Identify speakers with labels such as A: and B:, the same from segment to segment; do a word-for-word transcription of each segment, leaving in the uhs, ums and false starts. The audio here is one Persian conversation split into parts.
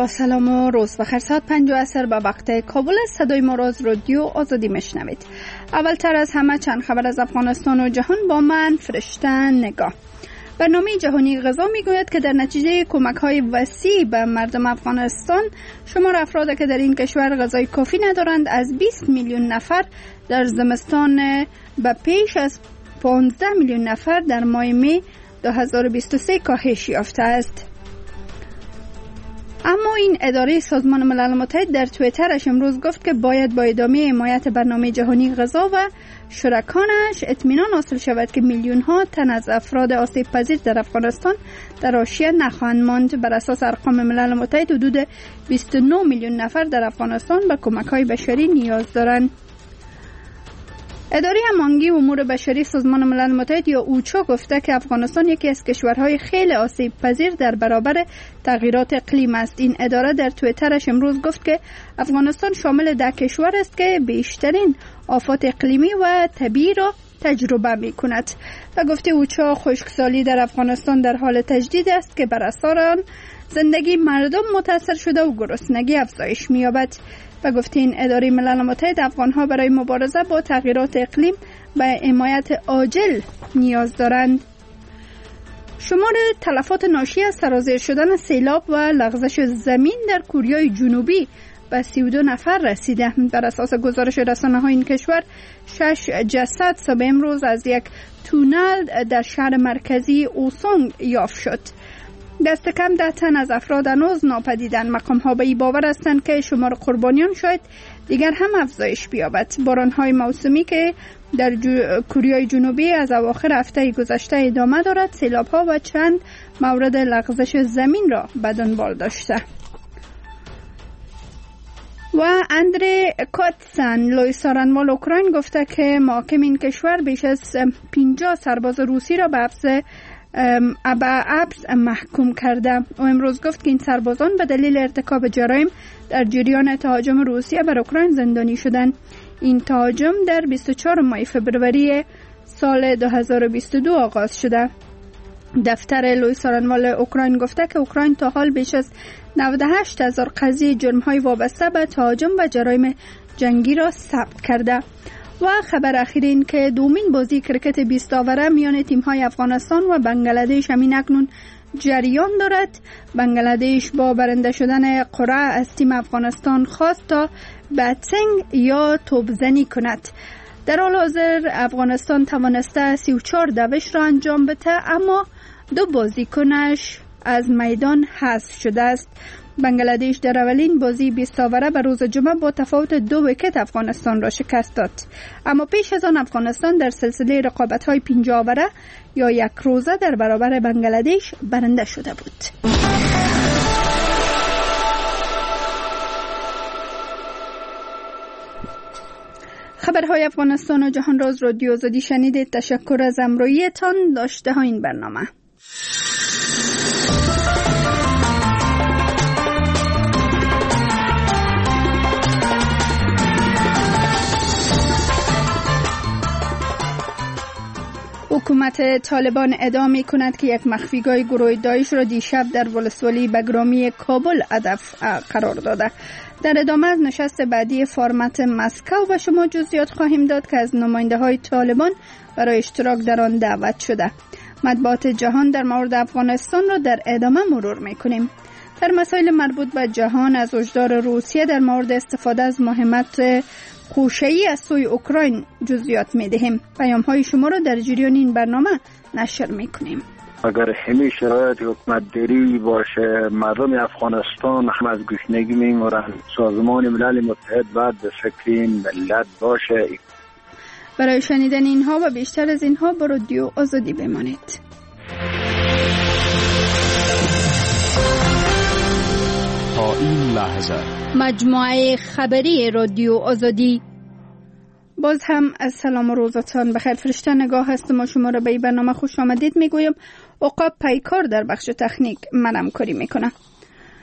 A: با سلام و روز بخیر. ساعت پنج عصر به وقت کابل است. صدای ما را از رادیو آزادی میشنوید. اولتر از همه چند خبر از افغانستان و جهان با من فرشته نگاه. برنامه جهانی غذا میگوید که در نتیجه کمک‌های وسیع به مردم افغانستان، شمار افرادی که در این کشور غذای کافی ندارند از بیست میلیون نفر در زمستان به پیش از پانزده میلیون نفر در ماه می دو هزار و بیست و سه کاهش یافته است. اما این اداره سازمان ملل متحد در توییترش امروز گفت که باید با ادامه حمایت برنامه جهانی غذا و شرکانش اطمینان حاصل شود که میلیون ها تن از افراد آسیب پذیر در افغانستان در حاشیه نخواهند ماند. بر اساس ارقام ملل متحد حدود بیست و نه میلیون نفر در افغانستان به کمک‌های بشری نیاز دارند. اداره هماهنگی امور بشری سازمان ملل متحد یا اوچا گفته که افغانستان یکی از کشورهای خیلی آسیب پذیر در برابر تغییرات اقلیم است. این اداره در توییترش امروز گفت که افغانستان شامل ده کشور است که بیشترین آفات اقلیمی و طبیعی را تجربه می کند و گفته اوچا خشکسالی در افغانستان در حال تجدید است که بر اثر آن زندگی مردم متاثر شده و گرسنگی افزایش می یابد. و گفته این اداره ملل متحد افغانها برای مبارزه با تغییرات اقلیم به حمایت عاجل نیاز دارند. شمار تلفات ناشی از سرازیر شدن سیلاب و لغزش زمین در کره جنوبی به سی و دو نفر رسیده. بر اساس گزارش رسانه‌های این کشور، شش جسد صبح امروز از یک تونل در شهر مرکزی اوسونگ یافت شد. دست کم ده تن از افراد هنوز ناپدیدند. مقام‌ها به این باور هستند که شمار قربانیان شاید دیگر هم افزایش بیابد. باران‌های موسمی که در جو... کره جنوبی از اواخر هفته گذشته ادامه دارد، سیلاب‌ها و چند مورد لغزش زمین را به دنبال داشته. و اندری کاتسن، لوی سارنوال اوکراین، گفته که محاکم این کشور بیش از پنجاه سرباز روسی را به حبس ابا ابس محکوم کرده. او امروز گفت که این سربازان به دلیل ارتکاب جرایم در جریان تهاجم روسیه بر اوکراین زندانی شدند. این تهاجم در بیست و چهارم ماه فوریه سال دو هزار و بیست و دو آغاز شده. دفتر لوی سارنوال اوکراین گفته که اوکراین تا حال بیش از نود و هشت هزار قضیه جرم‌های وابسته به تهاجم و جرایم جنگی را ثبت کرده. و خبر اخیر این که دومین بازی کرکت بیست آوره میان تیم‌های افغانستان و بنگلادش همین اکنون جریان دارد. بنگلادش با برنده شدن قرعه از تیم افغانستان خواست تا بتسینگ یا توپزنی کند. در حال حاضر افغانستان توانسته سی و چهار دوش را انجام بده، اما دو بازیکنش از میدان حذف شده است. بنگلادش در اولین بازی بیست آوره به روز جمعه با تفاوت دو ویکت افغانستان را شکست داد. اما پیش از آن افغانستان در سلسله رقابت‌های پنجاه آوره یا یک روزه در برابر بنگلادش برنده شده بود. خبرهای افغانستان و جهان را از رادیو آزادی شنیدید. تشکر از همراهیتان. داشته ها این برنامه. حکومت طالبان ادعا می کند که یک مخفیگاه گروه داعش را دیشب در ولسوالی بگرامی کابل هدف قرار داده. در ادامه از نشست بعدی فرمت مسکو و شما جزئیات خواهیم داد که از نماینده های طالبان برای اشتراک در آن دعوت شده. مطبوعات جهان در مورد افغانستان را در ادامه مرور می کنیم. در مسائل مربوط به جهان از هشدار روسیه در مورد استفاده از مهمت خوشه‌ای از سوی اوکراین جزئیات می‌دهیم. پیام‌های شما را در جریان این برنامه نشر می‌کنیم.
B: اگر همین شرایط حکومتداری باشه، مردم افغانستان هم از گشنگی می‌میرند. سازمان ملل متحد باید به شکل ملت باشه.
A: برای شنیدن اینها و بیشتر از اینها با رادیو آزادی بمانید.
C: تا این لحظه
A: مجموعه خبری رادیو آزادی. باز هم از سلام و روزتان بخیر. فرشته نگاه هستم و شما را به این برنامه خوش آمدید میگویم. عقاب پیکار در بخش تکنیک من همکاری میکنه.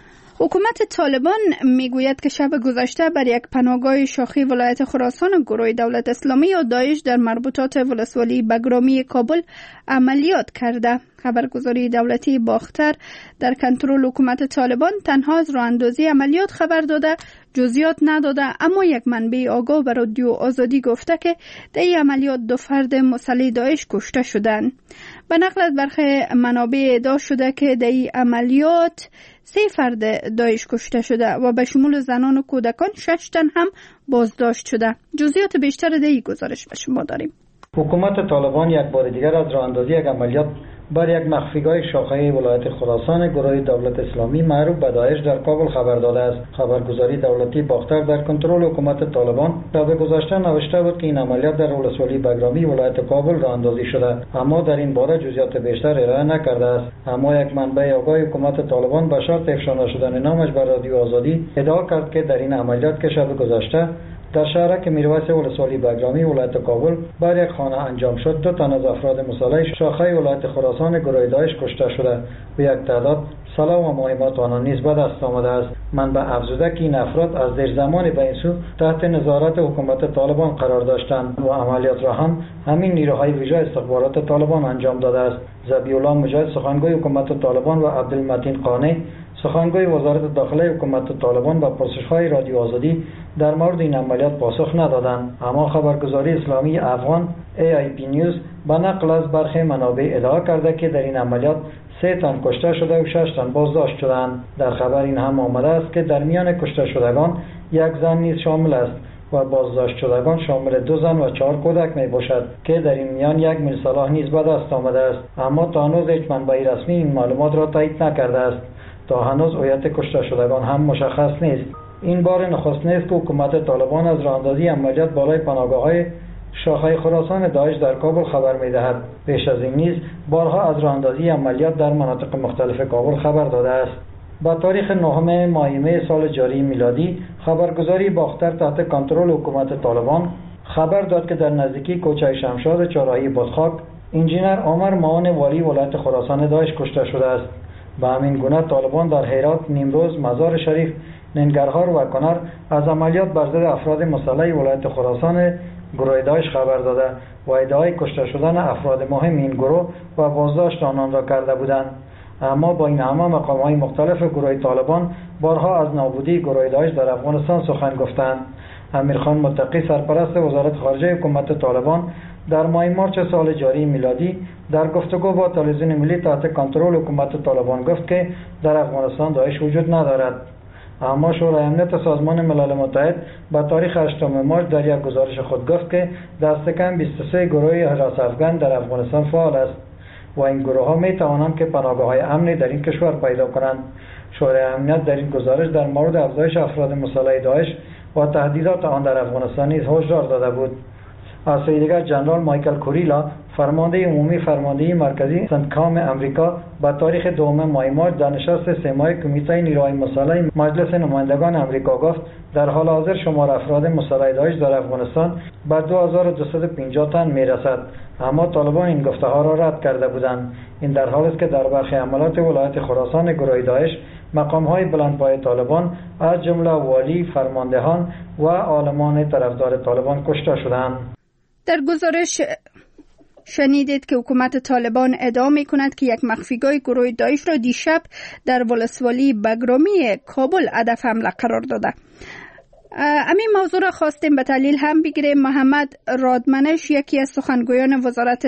A: حکومت طالبان میگوید که شب گذشته بر یک پناهگاه شاخی ولایت خراسان گروه دولت اسلامی و داعش در مربوطات ولسوالی بگرامی کابل عملیات کرده. خبرگزاری دولتی باختر در کنترل حکومت طالبان تنها از راه اندازی عملیات خبر داده، جزئیات نداده، اما یک منبع آگاه به رادیو آزادی گفته که در این عملیات دو فرد مسلح داعش کشته شدند. به نقل از برخی منابع ادعا شده که در این عملیات سه فرد داعش کشته شده و به شمول زنان و کودکان شش تن هم بازداشت شده. جزئیات بیشتر در این گزارش به شما داریم.
D: حکومت طالبان یک بار دیگر از راه اندازی یک عملیات بر یک مخفیگاه شاخه ولایت خراسان گروه دولت اسلامی معروف به داعش در کابل خبر داده است. خبرگزاری دولتی باختر در کنترل حکومت طالبان شب گذشته نوشته بود که این عملیات در ولسوالی بگرامی ولایت کابل راه اندازی شده، اما در این باره جزئیات بیشتر ارائه نکرده است. اما یک منبع آگاه حکومت طالبان به شرط افشا نشدن نامش بر رادیو آزادی ادعا کرد که در این عملیات که شب گذشته در شهرک میرویس ولسوالی بگرامی ولایت کابل بر یک خانه انجام شد، دو تن از افراد مسلح شاخه ولایت خراسان گروه داعش کشته شده و یک تعداد سلاح و مهمات آنان نیز به دست آمده است. منبع افزوده که این افراد از دیر زمانی به این سو تحت نظارت حکومت طالبان قرار داشتند و عملیات را هم همین نیروهای ویژه استخبارات طالبان انجام داده است. ذبیح الله مجاهد سخنگوی حکومت طالبان و عبدالمتین قانی سخنگوی وزارت داخله حکومت طالبان با پرسش‌های رادیو آزادی در مورد این عملیات پاسخ ندادند، اما خبرگزاری اسلامی افغان ای آی پی نیوز به نقل از برخی منابع ادعا کرده که در این عملیات سه تن کشته شده و شش تن بازداشت شدند. در خبر این هم آمده است که در میان کشته شدگان یک زن نیز شامل است و بازداشت شدگان شامل دو زن و چهار کودک می باشد که در این میان یک میل سلاح نیز به دست آمده است، اما تا هنوز هیچ منبع رسمی این معلومات را تایید نکرده است. تا هنوز هویت کشته شدگان هم مشخص نیست. این بار نخست نیست که حکومت طالبان از راه اندازی عملیات بالای پناهگاه‌های شاخه خراسان داعش در کابل خبر می‌دهد. پیش از این نیز بارها از راه اندازی عملیات در مناطق مختلف کابل خبر داده است. با تاریخ نهم ماه می سال جاری میلادی خبرگزاری باختر تحت کنترل حکومت طالبان خبر داد که در نزدیکی کوچه شمشاد چهارراهی بادخاک انجینر عمر معاون والی ولایت خراسان داعش کشته شده است. به همین گونه طالبان در هرات، نیمروز، مزار شریف، ننگرهار و کنر از عملیات بر ضد افراد مسلح ولایت خراسان گروه داعش خبر داده و ادعای کشته شدن افراد مهم این گروه و بازداشت آنان را کرده بودند. اما با این همه مقام‌های مختلف گروه طالبان بارها از نابودی گروه داعش در افغانستان سخن گفتند. امیرخان متقی سرپرست وزارت خارجه حکومت طالبان در ماه مارس سال جاری میلادی در گفتگو با تلویزیون ملی تحت کنترل حکومت طالبان گفت که در افغانستان داعش وجود ندارد. اما شورای امنیت سازمان ملل متحد با تاریخ هشتم مارس در یک گزارش خود گفت که دست کم بیست و سه گروه حراس افغان در افغانستان فعال است و این گروه ها می توانند که پناهگاه‌های امنی در این کشور پیدا کنند. شورای امنیت در این گزارش در مورد افزایش افراد مسلح داعش و تهدیدات آن در افغانستان نیز هشدار داده بود. از سوی دیگر جنرال مایکل کوریلا فرمانده عمومی فرماندهی مرکزی سنتکام امریکا با تاریخ دوم ماه مارس در نشست سه ماهه کمیته نیروهای مسلح مجلس نمایندگان امریکا گفت در حال حاضر شمار افراد مسلح داعش در افغانستان به دو هزار و دویست و پنجاه تن میرسد، اما طالبان این گفته ها را رد کرده بودند. این در حالی است که در برخی عملیات ولایت خراسان گروه داعش مقام های بلندپایه طالبان از جمله والی، فرماندهان و عالمان طرفدار طالبان کشته شدند.
A: در گزارش شنیدید که حکومت طالبان ادعا می کند که یک مخفیگاه گروه داعش را دیشب در ولسوالی بگرامی کابل هدف حمله قرار داده. همین موضوع را خواستیم به تحلیل هم بگیریم. محمد رادمنش یکی از سخنگویان وزارت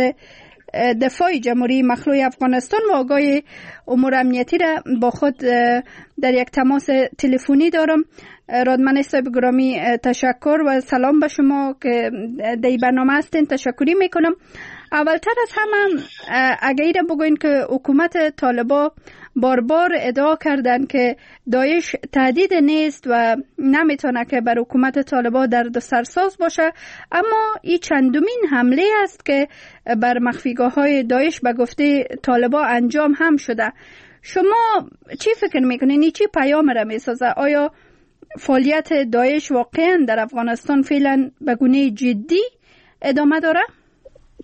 A: دفاع جمهوری مخلوع افغانستان و آگاه امور امنیتی را با خود در یک تماس تلفنی دارم. رادمنش صاحب گرامی تشکر و سلام به شما که در این برنامه هستین. تشکری میکنم. اولتر از همه اگر ایره بگوین که حکومت طالبان بار بار ادعا کردن که داعش تهدید نیست و نمیتونه که بر حکومت طالبان درد سرساز باشه، اما این چندمین حمله است که بر مخفیگاه های داعش به گفته طالبان انجام هم شده. شما چی فکر میکنین؟ این چی پیام را میسازه؟ آیا فعالیت داعش واقعا در افغانستان فعلا به گونه جدی ادامه داره؟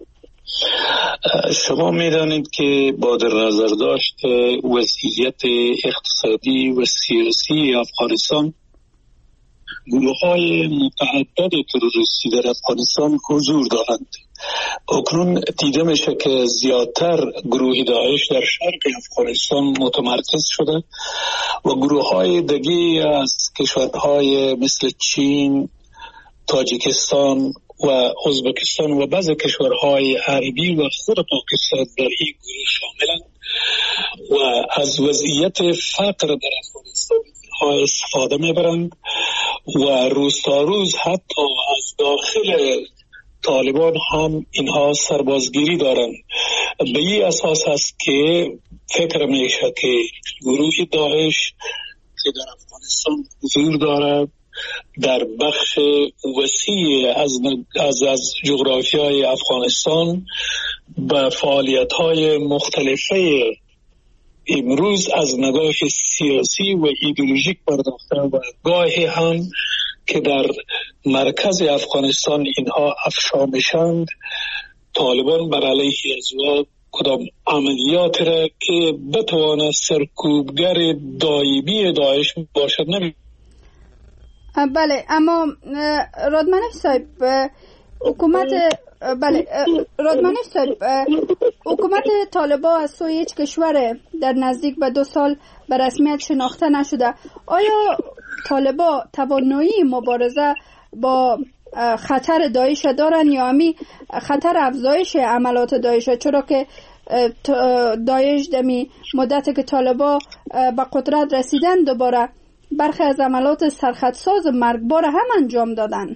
E: شما میدانید که با در نظر داشت وضعیت اقتصادی و سیاسی افغانستان، گروه های متعدد تروریستی در افغانستان حضور دارند. اکنون دیده میشه که زیادتر گروه داعش در شرق افغانستان متمرکز شده و گروه های دیگه از کشورهای مثل چین، تاجیکستان و ازبکستان و بعض کشورهای عربی و خود پاکستان در این گروه شاملند و از وضعیت فقر در افغانستان ها استفاده میبرند و روز تا روز حتی از داخل طالبان هم اینها سربازگیری دارند. به این اساس است که فکر میشه که گروه داعش که در افغانستان حضور دارد در بخش وسیع از از, از جغرافیای افغانستان به فعالیت‌های مختلفه امروز از نگاه سیاسی و ایدئولوژیک پرداخته و گاهی هم که در مرکز افغانستان اینها افشا میشند، طالبان بر علیه ازوا کدام عملیات را که بتواند سرکوبگر دایمی داعش باشد نمی.
A: بله، اما رادمنش صاحب حکومت بله رادمنش صاحب حکومت طالبان از سوی هیچ کشور در نزدیک به دو سال به رسمیت شناخته نشده. آیا طالبان توانایی مبارزه با خطر داعش دارن یا همی خطر افزایش عملات داعش؟ چرا که داعش دمی مدت که طالبان به قدرت رسیدن دوباره برخی از عملات سرخطساز مرگبار هم انجام دادن.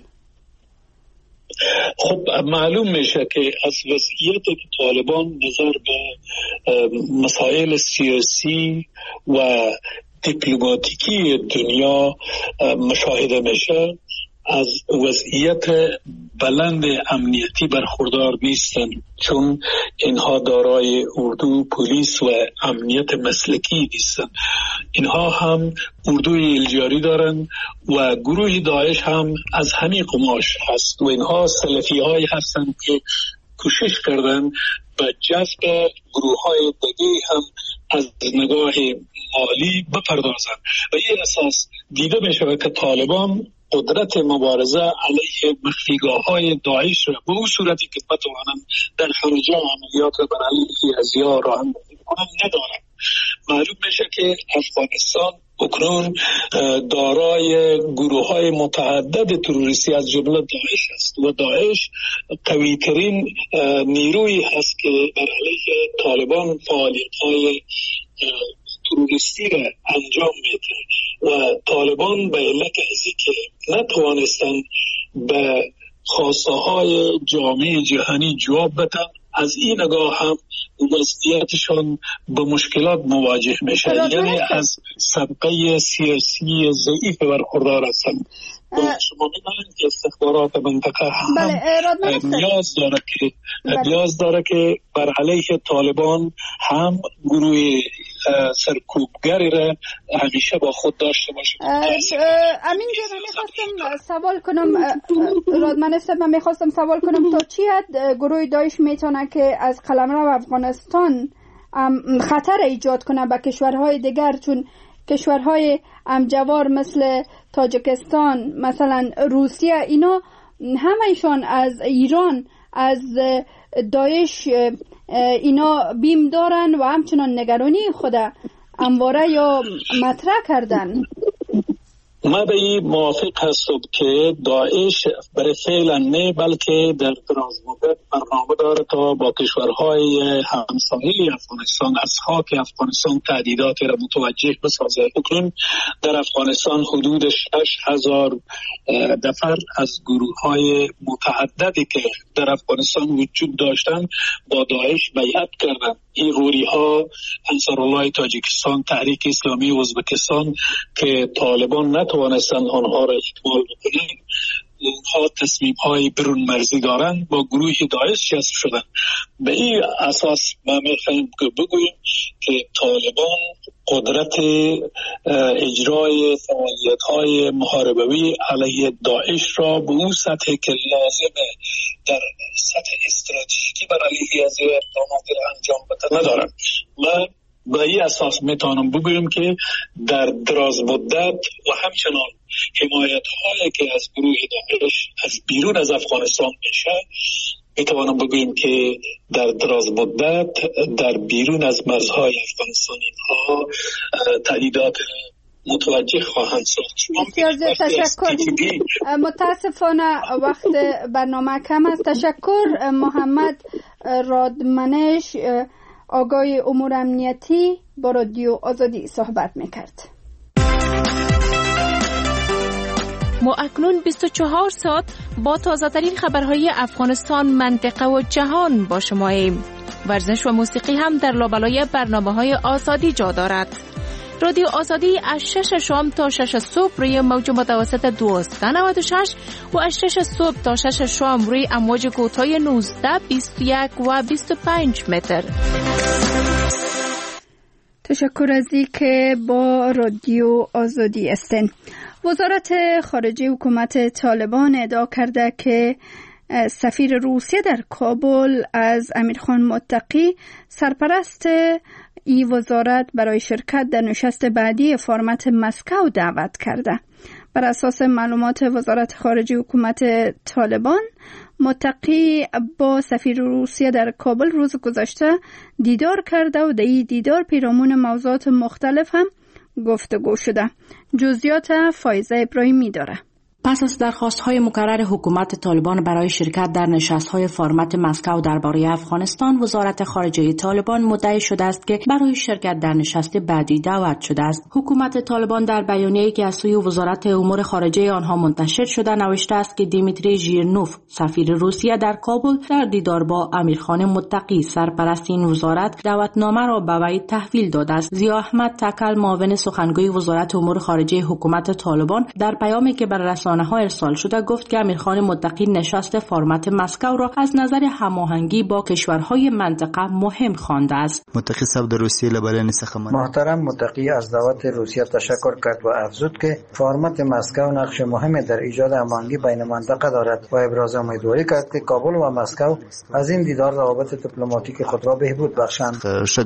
E: خب معلوم میشه که از وضعیت طالبان نظر به مسائل سیاسی و دیپلماتیکی دنیا مشاهده میشه از وضعیت بلند امنیتی برخوردار نیستند، چون اینها دارای اردو، پلیس و امنیت مسلکی نیستند. اینها هم اردوی الجاری دارند و گروه داعش هم از همین قماش هست و اینها سلفی های هستند که کوشش کردن به جذب گروه های دیگه هم از نگاه مالی بپردازند و این اساس دیده میشه که طالبان قدرت مبارزه علیه مخفیگاه های داعش را به اون صورتی که بتوانند در خارج عملیات را بر علیه ازیا راه اندازی کنند ندارند. معلوم میشه که افغانستان اکنون دارای گروه های متعدد تروریستی از جمله داعش است و داعش قوی ترین نیروی هست که بر علیه طالبان فعالیت های تروریستی را انجام میده و طالبان به علت ازی که نتوانستن به خواسته های جامعه جهانی جواب بدن، از این نگاه هم وضعیتشان به مشکلات مواجه میشه، یعنی از سابقه سیاسی ضعیف برخوردار هستند. شما می‌دانید که استخبارات منطقه هم نیاز داره که نیاز داره که بر علیه طالبان هم گروه سرکوبگری را همیشه با خود داشته باشه.
A: امین جان، میخواستم سوال کنم رادمن صاحب، من میخواستم سوال کنم تا چی حد گروه داعش میتونه که از قلمرو افغانستان خطر ایجاد کنه به کشورهای دیگر، چون کشورهای همجوار مثل تاجیکستان، مثلا روسیه، اینا همه‌شان از ایران، از داعش اینا بیم دارن و همچنان نگرانی خود همواره یا مطرح کردن.
E: ما به این موافق هستم که داعش برای فعلا نه بلکه در دراز مدت برنامه داره تا با کشورهای همسایه افغانستان از خاک افغانستان تهدیدات را متوجه بسازه. اکنون در افغانستان حدود شش هزار نفر از گروه های متعددی که در افغانستان وجود داشتن با داعش بیعت کردن. این غوری ها انصارالله تاجیکستان، تحریک اسلامی ازبکستان که طالبان نتوانستند آنها را اکمال بکنند اونها تصمیم های برون مرزی دارند با گروه داعش جذب شدن. به این اساس ما میخواهیم که بگوییم که طالبان قدرت اجرای فعالیت های محاربوی علیه داعش را به اون سطح که لازمه در سطح استراتژیکی برای علیه از اقدامات را انجام بده ندارند. ما به این اساس میتونم بگویم که در دراز مدت و همچنان حمایت هایی که از گروه داعش از بیرون از افغانستان میشه، میتوانم بگویم که در دراز مدت در بیرون از مرزهای افغانستان اینها تهدیدات متوجه خواهند ساخت.
A: بسیار تشکر. متاسفانه وقت برنامه کم است. تشکر. محمد رادمنش، آگاه امور امنیتی، با رادیو آزادی صحبت میکرد.
F: ما اکنون بیست و چهار ساعت با تازه ترین خبرهای افغانستان، منطقه و جهان با شماییم. ورزش و موسیقی هم در لابلای برنامه‌های آزادی جا دارد. رادیو آزادی از شش شام تا شش صبح روی موج متوسط دویست و نود و شش و از شش صبح تا شش شام روی امواج کوتاه نوزده، بیست و یک و بیست و پنج متر.
A: تشکر از اینکه با رادیو آزادی هستین. وزارت خارجه حکومت طالبان ادعا کرده که سفیر روسیه در کابل از امیرخان متقی سرپرست این وزارت برای شرکت در نشست بعدی فرمت مسکو دعوت کرده. بر اساس معلومات وزارت خارجه حکومت طالبان، متقی با سفیر روسیه در کابل روز گذشته دیدار کرده و در این دیدار پیرامون موضوعات مختلف هم گفتگو شده. جزئیات فایزه ابراهیمی داره.
G: پس از درخواست‌های مکرر حکومت طالبان برای شرکت در نشست‌های فرمت مسکو درباره افغانستان، وزارت خارجه طالبان مدعی شده است که برای شرکت در نشست بعدی دعوت شده است. حکومت طالبان در بیانیه‌ای که از سوی وزارت امور خارجه آنها منتشر شده نوشته است که دیمیتری ژیرنوف، سفیر روسیه در کابل، در دیدار با امیرخان متقی سرپرست این وزارت دعوتنامه را به وی تحویل داده است. ضیا احمد تکل، معاون سخنگوی وزارت امور خارجه حکومت طالبان، در پیامی که بر رسانه‌ها ارسال شده گفت که امیرخان متقی نشست فرمت مسکو را از نظر هماهنگی با کشورهای منطقه مهم خوانده است.
H: متقی صاحب در روسیه لبرین سخن
D: محترم متقی از دعوت روسیه تشکر کرد و افزود که فرمت مسکو نقش مهمی در ایجاد هماهنگی بین منطقه دارد و ابراز امیدواری کرد که کابل و مسکو از این دیدار روابط دیپلماتیک خود را بهبود بخشند.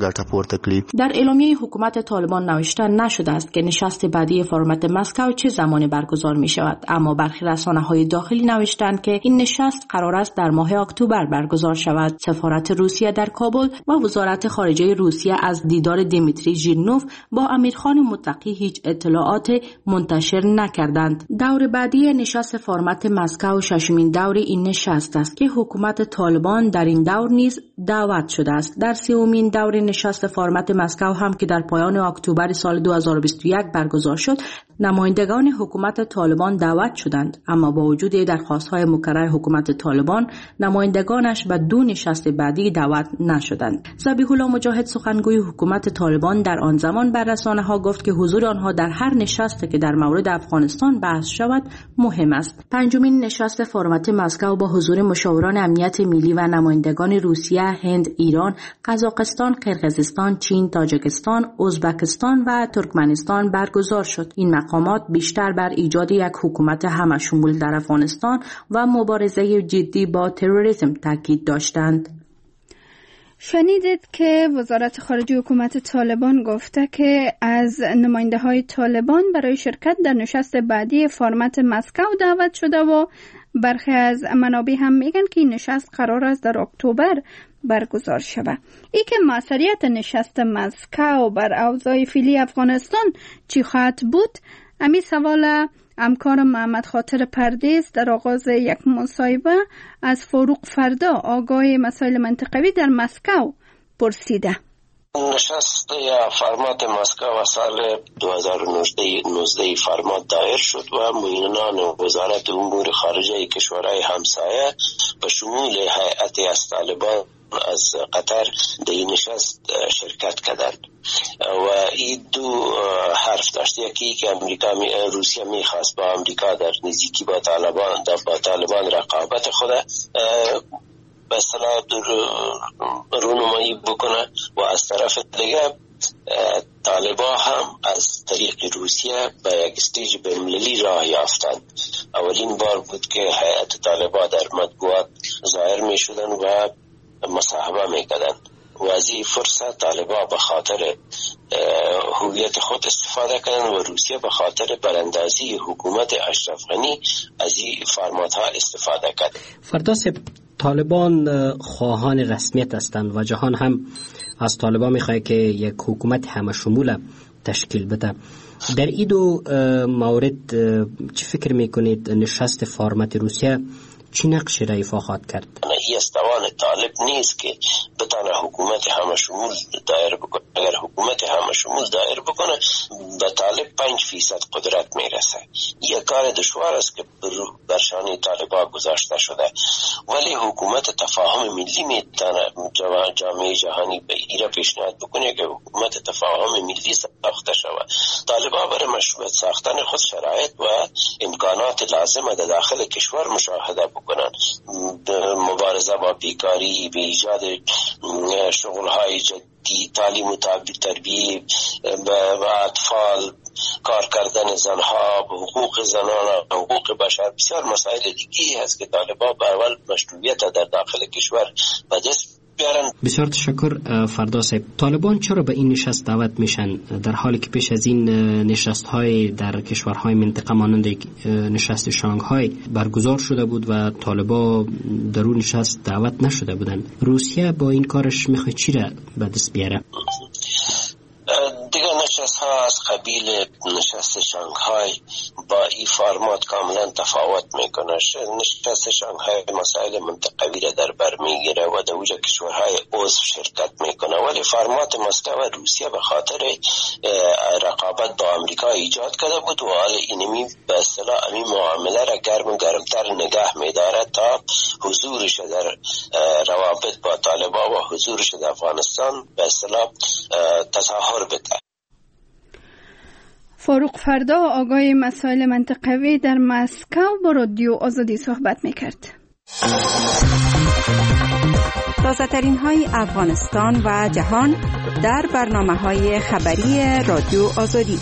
G: در اعلامیه حکومت طالبان نوشته نشده است که نشست بعدی فرمت مسکو چه زمانی برگزار می شود، اما برخی رسانه‌های داخلی نوشتند که این نشست قرار است در ماه اکتبر برگزار شود. سفارت روسیه در کابل و وزارت خارجه روسیه از دیدار دیمیتری ژیرنوف با امیرخان متقی هیچ اطلاعات منتشر نکردند. دور بعدی نشست فرمت مسکو ششمین دور این نشست است که حکومت طالبان در این دور نیز دعوت شده است. در سومین دور نشست فرمت مسکو هم که در پایان اکتبر سال دو هزار و بیست و یک برگزار شد، نمایندگان حکومت طالبان دعوت شدند، اما با وجود درخواست‌های مکرر حکومت طالبان، نمایندگانش به دو نشست بعدی دعوت نشدند. ذبیح الله مجاهد، سخنگوی حکومت طالبان، در آن زمان بر رسانه‌ها گفت که حضور آنها در هر نشستی که در مورد افغانستان بحث شود مهم است. پنجمین نشست فرمت مسکو با حضور مشاوران امنیت ملی و نمایندگان روسیه، هند، ایران، قزاقستان، قرقیزستان، چین، تاجیکستان، ازبکستان و ترکمنستان برگزار شد. این مقامات بیشتر بر ایجاد یک حکومت همشمول در افغانستان و مبارزه جدی با تروریسم تاکید داشتند.
A: شنیدید که وزارت خارجه حکومت طالبان گفته که از نماینده های طالبان برای شرکت در نشست بعدی فرمت مسکو دعوت شده و برخی از منابع هم میگن که این نشست قرار است در اکتبر برگزار شود. ای که مسئولیت نشست مسکو بر اوضاع فعلی افغانستان چی خواهد بود؟ امی سوال همکار محمد خاطر پردیس در آغاز یک مصاحبه از فاروق فردا، آگاه مسائل منطقوی در مسکو، پرسیده.
I: نشست یا فرمات مسکو سال دو هزار و نوزده فرمات دایر شد و معینان وزارت امور خارجه کشورهای همسایه به شمول هیئت از طالبان از قطر در این نشست شرکت کردند و این دو حرف داشت. یکی که امریکا می روسیه میخواست با امریکا در نزدیکی با طالبان در با طالبان رقابت خود به اصطلاح رونمایی بکنه و از طرف دیگه طالبان هم از طریق روسیه به یک استیج بین‌المللی راه یافتند. اولین بار بود که هیئت طالبان در مطبوعات ظاهر می شدن و مصاحبه می کردن و از این فرصت طالبان به خاطر هویت خود استفاده کردن و روسیه به خاطر براندازی حکومت اشرف غنی از این فرمات ها استفاده کرد.
J: فردوس، طالبان خواهان رسمیت هستند و جهان هم از طالبان میخواد که یک حکومت همه شمول تشکیل بده. در این دو مورد چه فکر میکنید نشست فرمت روسیه چی نقشی را ایفا خواهد کرد؟
I: این استوان طالب نیست که بتانه حکومت همه شمول دایر بکنه. اگر حکومت همه شمول دایر بکنه به طالب پنج فیصد قدرت میرسه. یک کار دشوار است که بر شانه طالبان گذاشته شده، ولی حکومت تفاهم ملی میتونه جامعه جهانی به ایره پیشنهاد بکنه که حکومت تفاهم ملی ساخته شود. طالبان برای مشروعیت ساختن خود شرایط و امکانات لازم در داخل کشور مشاهده بکنن. مبارزه با بیکاری، به ایجاد شغل‌های جدی، تعلیم و تربیت و اطفال، کار کردن زنها، حقوق زنان، حقوق بشر، بسیار مسائل دیگه هست که طالبان به اول مشروعیت در داخل کشور به دست بیارن.
J: بسیار تشکر فردوس. طالبان چرا به این نشست دعوت میشن در حالی که پیش از این نشست های در کشورهای منطقه مانند نشست شانگهای برگزار شده بود و طالبان در اون نشست دعوت نشده بودن؟ روسیه با این کارش میخواد چی را به دست بیاره؟
I: دیگه نشست ها از قبیل نشست شانگهای با این فرمات کاملا تفاوت میکنه. نشست شانگهای مسائل منطقوی را در بر میگیره و در اوجه کشورهای عضو شرکت میکنه، ولی فرمات مسکو روسیه به خاطر رقابت با امریکا ایجاد کرده بود و حال اینمی به اصطلاح این معامله را گرم گرمتر نگه میداره تا حضورش در روابط با طالبان و حضورش در افغانستان به اصطلاح تظاهر بده.
A: فاروق فردا آگاه مسائل منطقوی در مسکو با رادیو آزادی صحبت میکرد.
K: تازه ترین های افغانستان و جهان در برنامه های خبری رادیو آزادی.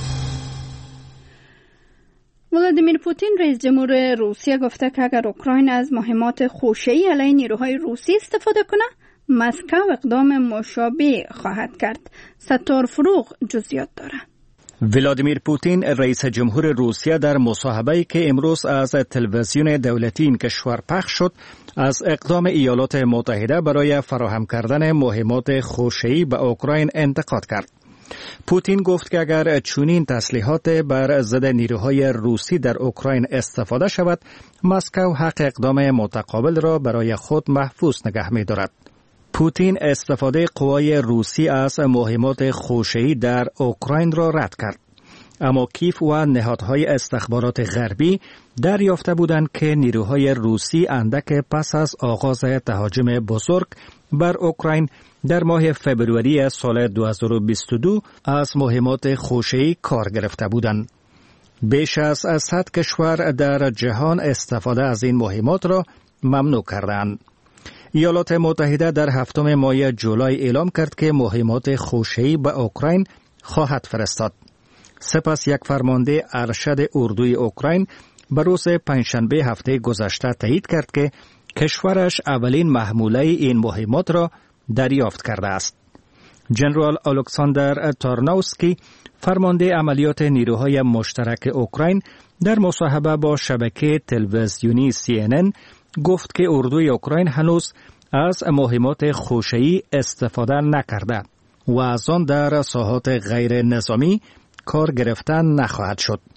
A: ولادیمیر پوتین رئیس جمهور روسیه گفته که اگر اوکراین از مهمات خوشه‌ای علیه نیروهای روسی استفاده کنه، مسکو اقدام مشابه خواهد کرد. ستار فروغ جزئیات داره.
L: ولادیمیر پوتین رئیس جمهور روسیه در مصاحبه‌ای که امروز از تلویزیون دولتی این کشور پخش شد از اقدام ایالات متحده برای فراهم کردن مهمات خوشه‌ای به اوکراین انتقاد کرد. پوتین گفت که اگر چنین تسلیحات بر ضد نیروهای روسی در اوکراین استفاده شود، مسکو حق اقدام متقابل را برای خود محفوظ نگه می‌دارد. پوتین استفاده قوای روسی از مهمات خوشه‌ای در اوکراین را رد کرد. اما کیف و نهادهای استخبارات غربی دریافته بودند که نیروهای روسی اندک پس از آغاز تهاجم بزرگ بر اوکراین در ماه فبروری سال دو هزار و بیست و دو از مهمات خوشه‌ای کار گرفته بودند. بیش از صد کشور در جهان استفاده از این مهمات را ممنوع کردند. ایالات متحده در هفتم ماه جولای اعلام کرد که مهمات خوشه‌ای به اوکراین خواهد فرستاد. سپس یک فرمانده ارشد اردوی اوکراین به روز پنجشنبه هفته گذشته تایید کرد که کشورش اولین محموله این مهمات را دریافت کرده است. جنرال الکساندر تارنوسکی، فرمانده عملیات نیروهای مشترک اوکراین، در مصاحبه با شبکه تلویزیونی سی ان ان گفت که اردوی اوکراین هنوز از مهمات خوشه‌ای استفاده نکرده و از آن در ساحات غیر نظامی کار گرفتن نخواهد شد.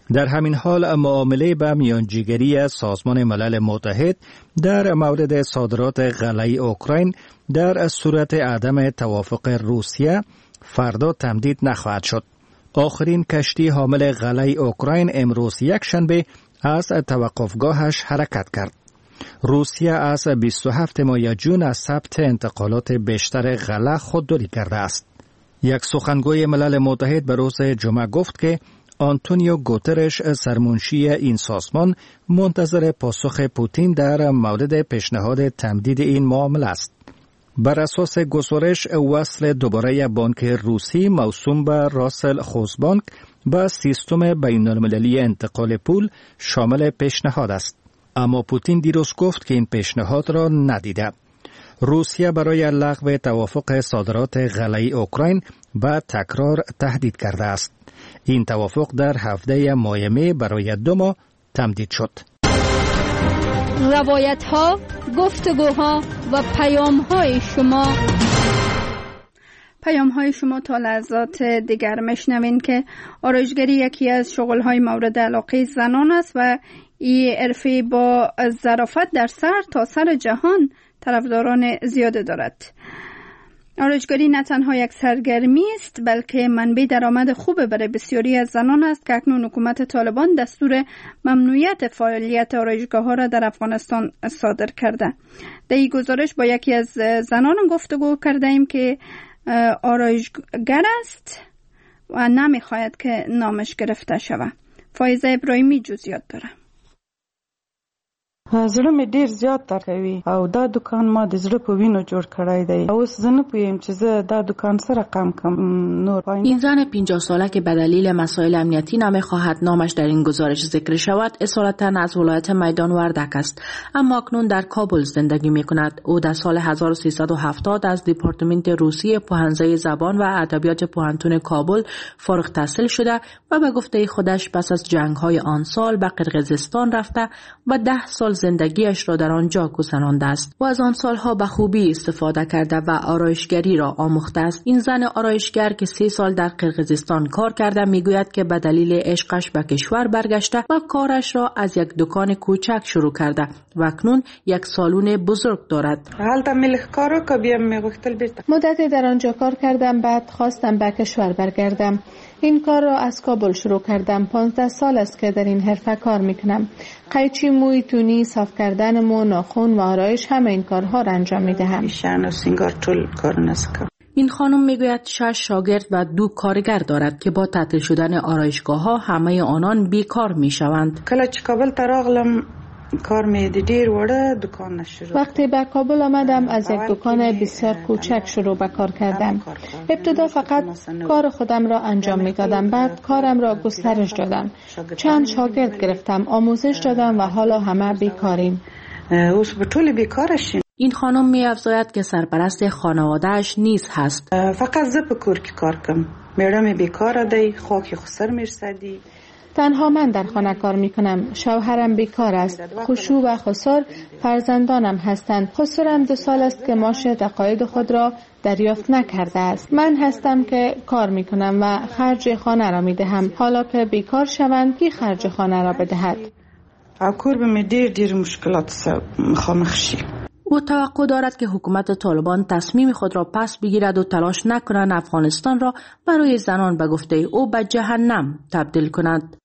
L: در همین حال معامله به میانجیگری سازمان ملل متحد در مورد صادرات غله اوکراین در صورت عدم توافق روسیه فردا تمدید نخواهد شد. آخرین کشتی حامل غله اوکراین امروز یک شنبه از توقفگاهش حرکت کرد. روسیه از بیست و هفتم ماه جون از ثبت انتقالات بیشتر غله خودداری کرده است. یک سخنگوی ملل متحد به روز جمعه گفت که آنتونیو گوترش سرمنشی این سازمان منتظر پاسخ پوتین در مورد پیشنهاد تمدید این معامله است. بر اساس گزارش وصل دوباره بانک روسی موسوم به راسل خوزبانک به سیستم بین المللی انتقال پول شامل پیشنهاد است. اما پوتین دیروز گفت که این پیشنهاد را ندیده. روسیه برای لغو توافق صادرات غله اوکراین به تکرار تهدید کرده است. این توافق در هفته ماه می برای دو ماه تمدید شد.
A: روایت ها، گفتگوها و پیام های شما پیام های شما تا لحظات دیگر میشنوین که آرایشگری یکی از شغل های مورد علاقه زنان است و این حرفه با ظرافت در سر تا سر جهان طرفداران زیاده دارد. آرایشگری نه تنها یک سرگرمی است بلکه منبع درآمد خوب برای بسیاری از زنان است که اکنون حکومت طالبان دستور ممنوعیت فعالیت آرایشگاه ها را در افغانستان صادر کرده. در این گزارش با یکی از زنان گفتگو کرده ایم که آرایشگر است و نمیخواهد که نامش گرفته شود. فایزه ابراهیمی جزئیات داره.
M: زړه مې ډیر زیات درد کوي او دا دکان ما د زړه په وینو جوړ کړی دی. اوس زه نه پوهیم چې زه دا دکان سره رقم کم نور.
G: این زن پنجاه ساله که به دلیل مسائل امنیتی نمیخواهد نامش در این گزارش ذکر شود اصالتا از ولایت میدان وردک است، اما اکنون در کابل زندگی میکند. او در سال هزار و سیصد و هفتاد از دپارتمنت روسی پوهنځی زبان و ادبیات پوهنتون کابل فارغ التحصیل شده و به گفته خودش پس از جنگ‌های آن سال به قرقیزستان رفته و ده سال زندگیش را در آنجا گذرانده است و از آن سالها به خوبی استفاده کرده و آرایشگری را آموخته است. این زن آرایشگر که سی سال در قرقیزستان کار کرده میگوید که به دلیل عشقش به کشور برگشته و کارش را از یک دکان کوچک شروع کرده و اکنون یک سالن بزرگ دارد.
N: مدتی در آنجا کار کردم، بعد خواستم به کشور برگردم. این کار را از کابل شروع کردم. پانزده سال است که در این حرفه کار میکنم. قیچی موی، تونی، صاف کردن مو، ناخن و آرایش همه این کارها را انجام میدهم.
G: این خانم میگوید شش شاگرد و دو کارگر دارد که با تعطیل شدن آرایشگاه ها همه آنان بیکار میشوند.
M: کله چې کابل ته راغلم کار می دی ډیر وړه دکان شروع.
N: وقتی به کابل آمدم از یک دکان بسیار کوچک شروع به کار کردم. ابتدا فقط کار خودم را انجام می دادم، بعد کارم را گسترش دادم. چند شاگرد گرفتم، آموزش دادم و حالا همه بیکاریم.
M: اوس به ټول بیکارشین.
G: این خانم می افزاید که سرپرست خانواده‌اش نیز هست.
M: فقط زه په کور کې کار کوم. میړم بیکاره دی، خاک خسر میرسدی.
N: تنها من در خانه کار می کنم. شوهرم بیکار است. خشوع و خسار فرزندانم هستند. خسارم دو سال است که معاش تقاعد خود را دریافت نکرده است. من هستم که کار می کنم و خرج خانه را می دهم. حالا که بیکار شوند کی خرج خانه را بدهد؟
M: او کور به می دیر دیر مشکلات مخامخ شی.
G: او توقع دارد که حکومت طالبان تصمیم خود را پس بگیرد و تلاش نکنند افغانستان را برای زنان به گفته او به جهنم تبدیل کند.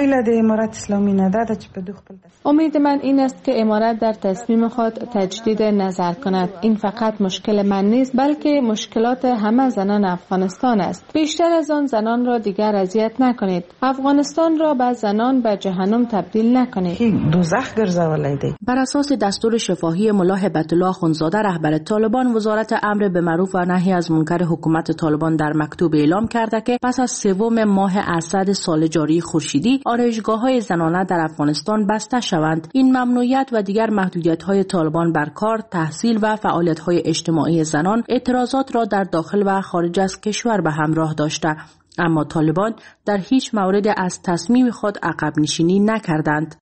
N: امید من این است که امارت در تصمیم خود تجدید نظر کند. این فقط مشکل من نیست بلکه مشکلات همه زنان افغانستان است. بیشتر از آن زنان را دیگر اذیت نکنید. افغانستان را به زنان به جهنم تبدیل نکنید.
G: بر اساس دستور شفاهی ملا هبت الله اخوندزاده رهبر طالبان، وزارت امر به معروف و نهی از منکر حکومت طالبان در مکتوب اعلام کرده که پس از سوم ماه اسد سال جاری خورشیدی آرایشگاه‌های زنانه در افغانستان بسته شوند. این ممنوعیت و دیگر محدودیت‌های طالبان بر کار، تحصیل و فعالیت‌های اجتماعی زنان اعتراضات را در داخل و خارج از کشور به همراه داشته، اما طالبان در هیچ مورد از تصمیم خود عقب نشینی نکردند.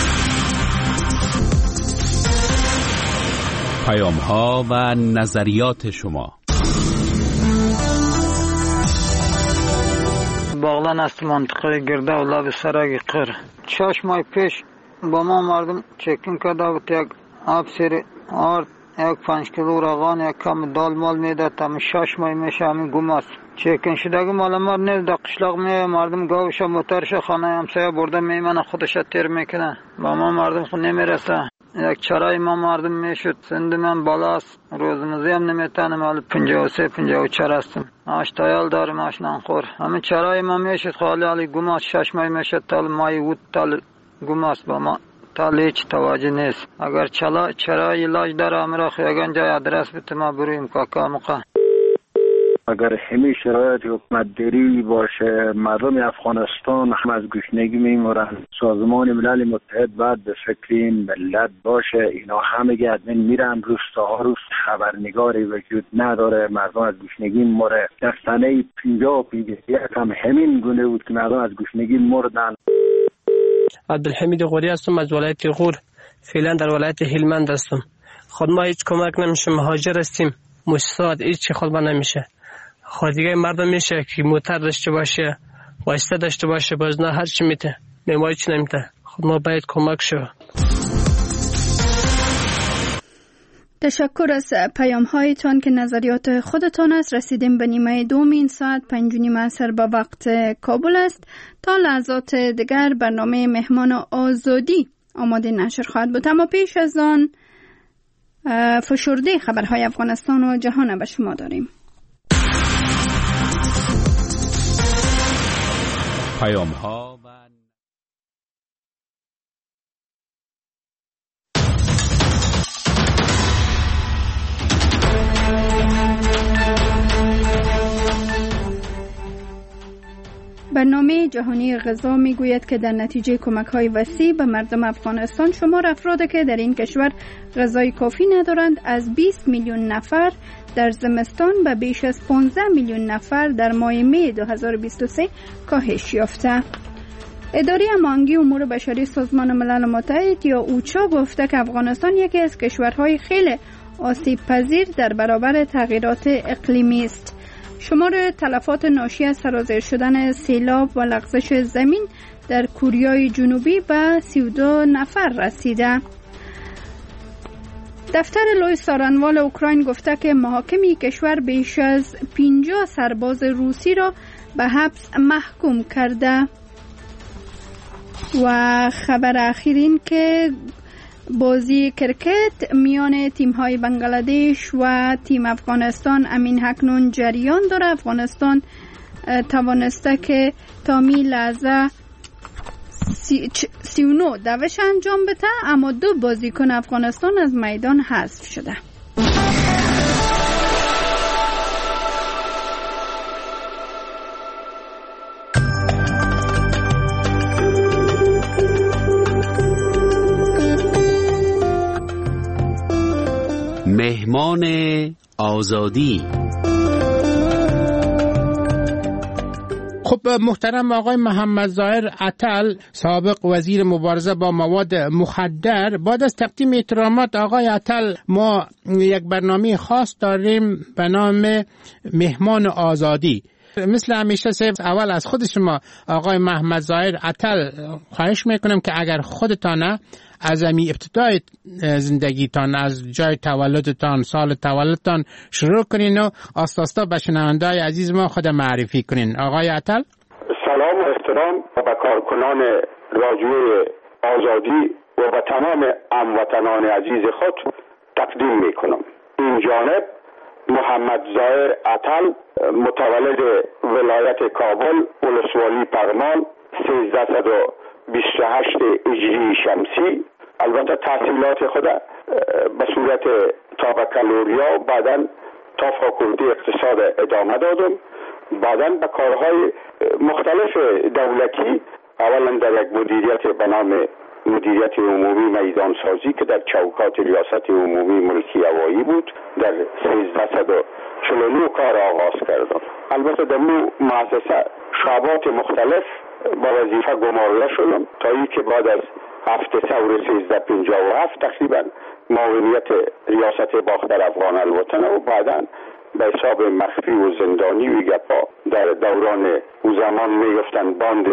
C: پیام‌ها و نظریات شما.
O: باغلان است، منطقه گرده و لب سرگ قر. شش ماه پیش با ما مردم چکین کرده بود، یک آب سری آرد یک پنج کیلو روغن یک کم دال مال میداد. تا شش ماه میشه همین گم است. چکین شدگی مال ما نیست. در قشلاق می مردم گاوش موترش خانه همسایه برده میمنه خودش تیر میکنه. با ما مردم خود نمیرسه. یک چرای ما مردم میشد. سند من بالاست. روزمزی هم نمیتونم. حالا پنجاه و سه پنجاه و چهار هستم. آش تایال دارم، آش نانخور. همین چرای ما میشد. خالی حالی گم است. شش ماه میشد. تال مای بود تال گم است با ما. تال هیچ توجه نیست. اگر چلا چرای علاج داره امرا خیاگان جای آدرس بده ما برویم کاکا مقا.
B: اگر همین شرایط حکومت داری باشه، مردم افغانستان هم از گشنگی میمورن. سازمان ملل متحد بعد به فکر این ملت باشه. اینا همه گردن میرن، روستاها روز خبرنگاری وجود نداره، مردم از گشنگی میموره. در سنه پنجاه و پنجاه یک هم همین گونه بود که مردم از گشنگی مردن.
P: عبدالحمید غوری هستم از ولایت غور. فعلا در ولایت هلمند هستم. خود ما هیچ کمک نمیشه، مهاجر هستیم. مؤسسات هیچ خود ما نمیشه. خود دیگه مردم میشه که موتر داشته باشه، واسطه داشته باشه، باز نه هر چی میته. نما هیچ نمیته. خود ما باید کمک شو.
A: تشکر از پیام هایتان که نظریات خودتان است. رسیدیم به نیمه دوم این ساعت پنج و نیم عصر با وقت کابل است. تا لحظات دیگر برنامه مهمان آزادی آماده نشر خواهد بود. اما پیش از آن فشرده خبرهای افغانستان و جهان به شما داریم.
C: پیام ها و
A: برنامه جهانی غذا می گوید که در نتیجه کمک های وسیع به مردم افغانستان شمار افرادی که در این کشور غذای کافی ندارند از بیست میلیون نفر در زمستان به بیش از پانزده میلیون نفر در ماه می دو هزار و بیست و سه کاهش یافته. اداره هماهنگی امور بشری سازمان ملل متحد یا اوچا گفته که افغانستان یکی از کشورهای خیلی آسیب پذیر در برابر تغییرات اقلیمی است. شمار تلفات ناشی از سرازیر شدن سیلاب و لغزش زمین در کوریای جنوبی به سی و دو نفر رسیده. دفتر لوی سارنوال اوکراین گفته که محاکمی کشور بیش از پنجاه سرباز روسی را به حبس محکوم کرده. و خبر اخیر این که بازی کرکت میان تیم‌های بنگلادش و تیم افغانستان امین اکنون جریان داره. افغانستان توانسته که تا می لحظه سی و نه دوش انجام بده، اما دو بازیکن افغانستان از میدان حذف شده.
Q: مهمان آزادی.
R: خب محترم آقای محمد ظاهر عطل، سابق وزیر مبارزه با مواد مخدر، بعد از تقدیم احترامات آقای عطل ما یک برنامه خاص داریم به نام مهمان آزادی. مثل همیشه سیف اول از خود شما آقای محمد ظاهر عطل خواهش میکنم که اگر خودتانه از امی ابتدای زندگیتان، از جای تولدتان، سال تولدتان شروع کنین و آستا آستا به شنونده‌های عزیز ما خود معرفی کنین. آقای عطل.
S: سلام و احترام به کارکنان رادیوی آزادی و به تمام هموطنان عزیز خود تقدیم میکنم. این جانب محمد ظاهر عطل، متولد ولایت کابل، ولسوالی پغمان، سیزده و بیست و هشت هجری شمسی. البته تحصیلات خود به صورت تا بکالوریا، بعداً تا فاکولته اقتصاد ادامه دادم. بعداً به کارهای مختلف دولتی، اولا در یک مدیریت به نام مدیریت عمومی میدان سازی که در چوکات ریاست عمومی ملکی هوایی بود، در سیزده و چهل و نه کار آغاز کردم. البته در مو مؤسسه شعبات مختلف با وظیفه گمارده شدم تا ای که بعد از هفته ثور سیزده پنجاه و هفت تقریبا معاونیت ریاست باختر افغان الوطن و بعدا به حساب مخفی و زندانی و گپا در دوران او زمان میگفتن باند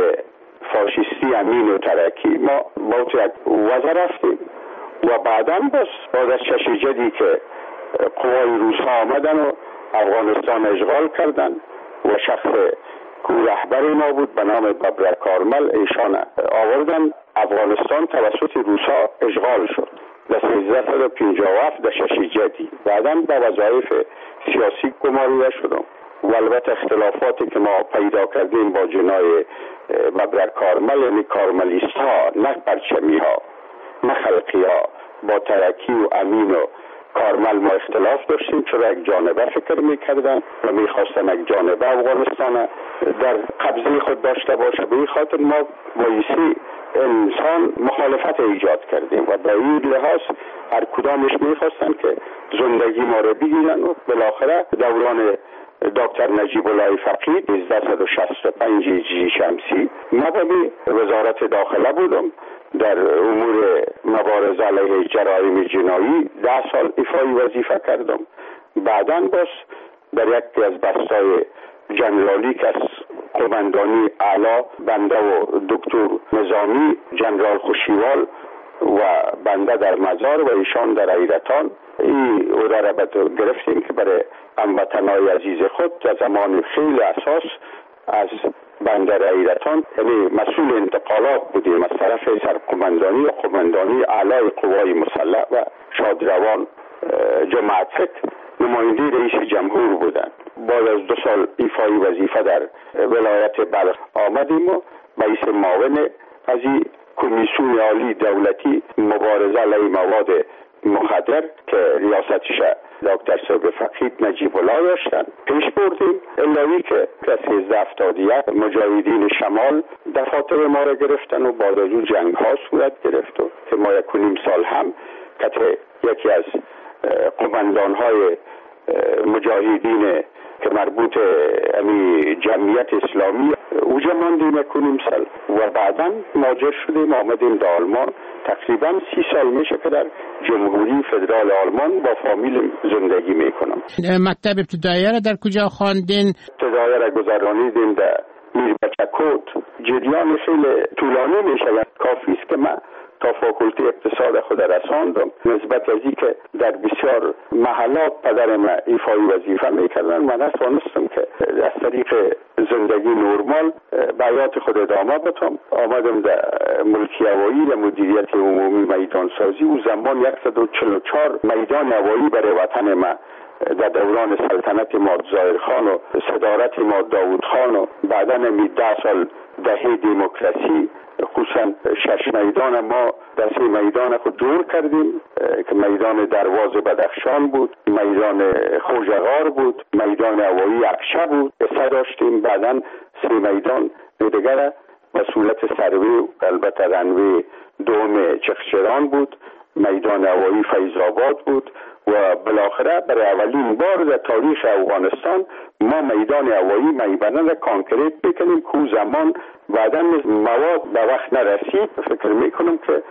S: فاشیستی امین و ترکی، ما با یک وضع رفتیم و بعدا بس بعد از ششیجدی که قوای روس ها آمدن و افغانستان اشغال کردن و شخص که رهبر ما بود به نام ببرک کارمل ایشان آوردن، افغانستان توسط روس ها اشغال شد در سیزده و پنجاه و هفت در ششیجدی. بعدا به وظایف سیاسی گماریده شدم و البته اختلافاتی که ما پیدا کردیم با جنای ببرک کارمل، یعنی کارملیست ها، نه پرچمی ها، نه خلقی ها، با ترکی و امین و کارمل ما اختلاف داشتیم، چرا یک جانبه فکر میکردن و میخواستن یک جانبه افغانستان در قبضه خود داشته باشه. به این خاطر ما بایستی انسان مخالفت ایجاد کردیم و به این لحاظ هر کدامش میخواستن که زندگی ما رو بگیرن و بالاخره دوران دکتر نجیب الله فقید هزار و شصت و پنج هجری شمسی ما به وزارت داخله بودم، در امور مبارزه علیه جرایم جنایی ده سال ایفای وظیفه کردم. بعداً باز در یکی از بستای جنرالی که از قماندانی اعلی بنده و دکتر نظامی، جنرال خوشیوال و بنده در مزار و ایشان در ایرتان، این عهده را گرفتیم که برای هموطنان عزیز خود در زمان خیلی اساس از بندر ایرتان، یعنی مسئول انتقالات بودیم از طرف سرقماندانی و قماندانی اعلی قوای مسلح و شادروان جماعت فکر نماینده رئیس جمهور بودند. بعد از دو سال ایفای وظیفه در ولایت بلخ آمدیم و رئیس معاون از این کمیسیون عالی دولتی مبارزه علیه مواد مخدر که ریاستش دکتر صاحب فقید نجیب الله داشتن پیش بردیم، الهی که سیزده هفتاد و یک مجاهدین شمال دفاتر ما را گرفتن و بعد از اون جنگ ها صورت گرفت و که ما یک و نیم سال هم که یکی از قماندان های مجاهدین که مربوط امی جمعیت اسلامی اوجا ماندیم یک و نیم سال و بعدا مهاجر شدیم آمدیم در آلمان. تقریبا سی سال میشه که در جمهوری فدرال آلمان با فامیل زندگی میکنم.
R: مکتب ابتدایی را در کجا خواندین؟
S: ابتدایی را گذراندیم در میر بچکوت. جریان خیلی طولانی میشه و کافی است که من تا فاکولته اقتصاد خود رساندم. نسبت از این که در بسیار محلات پدر من ایفای وظیفه میکردن، من نتوانستم که از طریق زندگی نرمال به حیات خود ادامه بدم. آمدم در ملکی هوایی در مدیریت عمومی میدان سازی. او زمان صد و چهل و چهار میدان هوایی برای وطن من در دوران سلطنت ماد ظاهر خان و صدارت ماد داود خان و بعدا می ده سال دهه دموکراسی، خصوصا شش میدان ما در سه میدان خود دور کردیم که میدان دروازه بدخشان بود، میدان خوجغار بود، میدان هوایی اقشه بود سه داشتیم. بعدا سه میدان دیگر مسئولیت سروی و البته رنوی دوم چخچران بود، میدان هوایی فیض‌آباد بود و بالاخره برای اولین بار در تاریخ افغانستان ما میدان هوایی میبنان را کانکریت بکنیم که زمان بعدا مواد به وقت نرسید. فکر میکنم که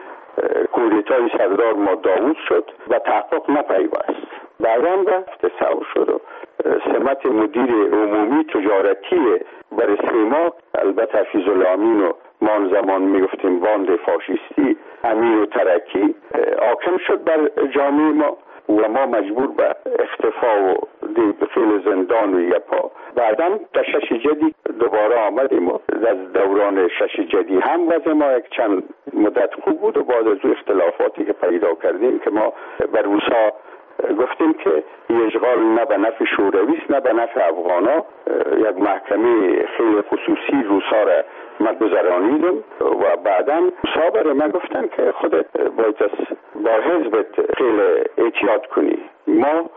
S: کودتای سردار ما داوود شد و تحقق نپیوست. بعدا رفت سو شد و سمت مدیر عمومی تجارتی برای سیما، البته حفیظ الامین و ما آن زمان میگفتیم باند فاشیستی امین و ترکی حاکم شد بر جامعه ما و ما مجبور به اختفا و خیلی زندان و یپا. بعدا در شش جدی دوباره آمدیم و از دوران شش جدی هم وضع ما یک چند مدت خوب بود و بعد از اختلافاتی که پیدا کردیم که ما بر روسا گفتیم که اشغال نه به نفع شورویست نه به نفع افغانا. یک محکمه خیلی خصوصی روسا را من گذرانیدم و بعدا روسا برای من گفتن که خودت باید با حزبت خیلی احتیاط کنی. ما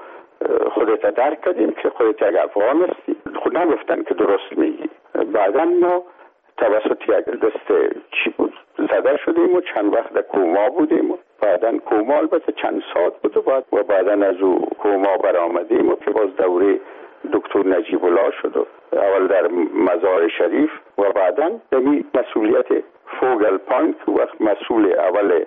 S: خودت درک کردیم که خودت یک افغان هستی. خود نگفتن که درست میگی. بعدا ما توسط یک دست چی بود زده شدیم و چند وقت در کوما بودیم و بعدا کوما البته چند ساعت بود و بعد و بعدا از او کوما برآمدیم و که باز دوره دکتر نجیب الله شد و اول در مزار شریف و بعدا دمی مسئولیت فوگل پوینت که وقت مسئول اول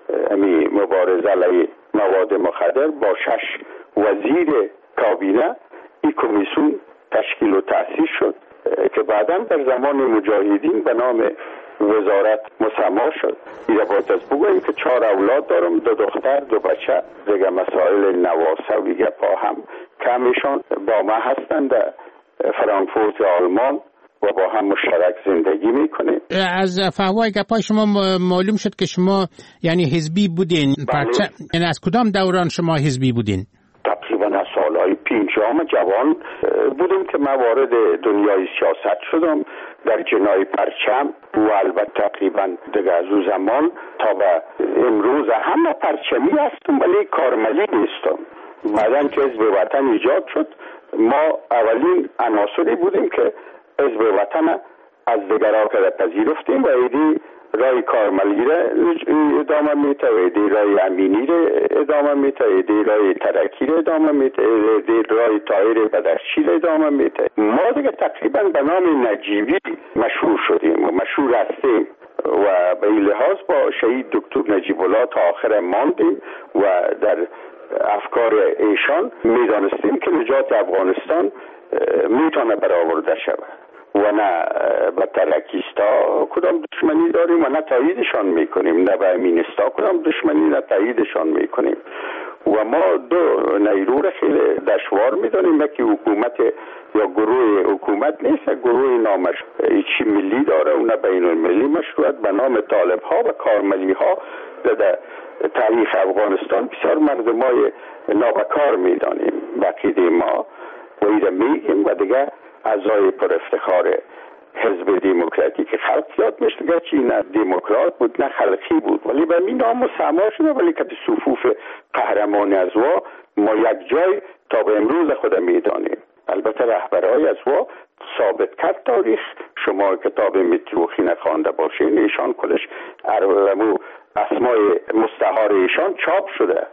S: امی مبارزه علیه مواد مخدر با شش وزیر کابینه این کمیسیون تشکیل و تأسیس شد که بعدا در زمان مجاهدین به نام وزارت مسما شد. این باید از بگویم که چهار اولاد دارم، دو دختر دو بچه. دیگه مسائل نواسه و گپا هم کمشان با ما هستند در فرانکفورت آلمان و با هم مشترک زندگی میکنه.
R: از فهوای گپای شما معلوم شد که شما یعنی حزبی بودین. بله. یعنی از کدام دوران شما حزبی بودین؟
S: تقریبا از سالهای پنجم جوان بودم که من وارد دنیای سیاست شدم در جنای پرچم و البته تقریبا دیگه از اون زمان تا به امروز همه پرچمی هستم ولی کارملی نیستم. بعدن که حزب وطن ایجاد شد ما اولین عناصری بودیم که حزب وطن از دیگران که پذیرفتیم و ایدی رای کارملی را ادامه میته، ایدی رای امینی را ادامه میته، ایدی رای ترکی را ادامه میته، ایدی رای طاهر بدخشی را ادامه میته. ما دیگه تقریبا به نام نجیبی مشهور شدیم و مشهور هستیم و به این لحاظ با شهید دکتر نجیب الله تا آخر ماندیم و در افکار ایشان میدانستیم که نجات افغانستان میتونه برآورده شود و نه به ترکیستا کدام دشمنی داریم و نه تاییدشان میکنیم، نه به امینستا کدام دشمنی نه تاییدشان میکنیم و ما دو نیرو را خیلی دشوار میدانیم. یکی حکومت یا گروه حکومت نیست، گروه نامش ایچی ملی داره و نه بین المللی مشروعیت به نام طالب ها و کارملی ها. در تاریخ افغانستان بسیار مردمای نابکار میدانیم بقیده ما و ایره میگیم و دیگه اعضای پر افتخار حزب دموکراتیک خلق یاد میشه که چی نه دموکرات بود نه خلقی بود ولی به می نام مسما شده ولی که صفوف قهرمان از وا ما یک جای تا به امروز خود میدانیم. البته رهبرای از وا ثابت کرد تاریخ. شما کتاب متروخی نخوانده باشین ایشان کلش ارلمو اسمای مستعار ایشان چاپ شده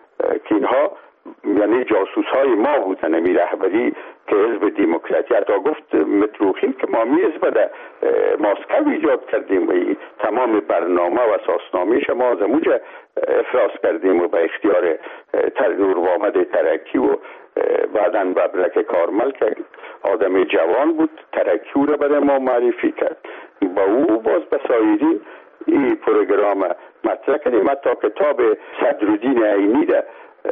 S: که اینها یعنی جاسوس های ما بودن. می رهبری که حزب دموکراتی حتی گفت متروخی که ما می حزب در ماسکو ایجاد کردیم و تمام برنامه و اساسنامه ما از موجه افراز کردیم و به اختیار نور وامد ترکی و بعداً ببرک کارمل که آدم جوان بود ترکی رو برای ما معرفی کرد. با او باز بسایری این پروگرام مطرح کردیم. حتی کتاب صدرالدین عینی ده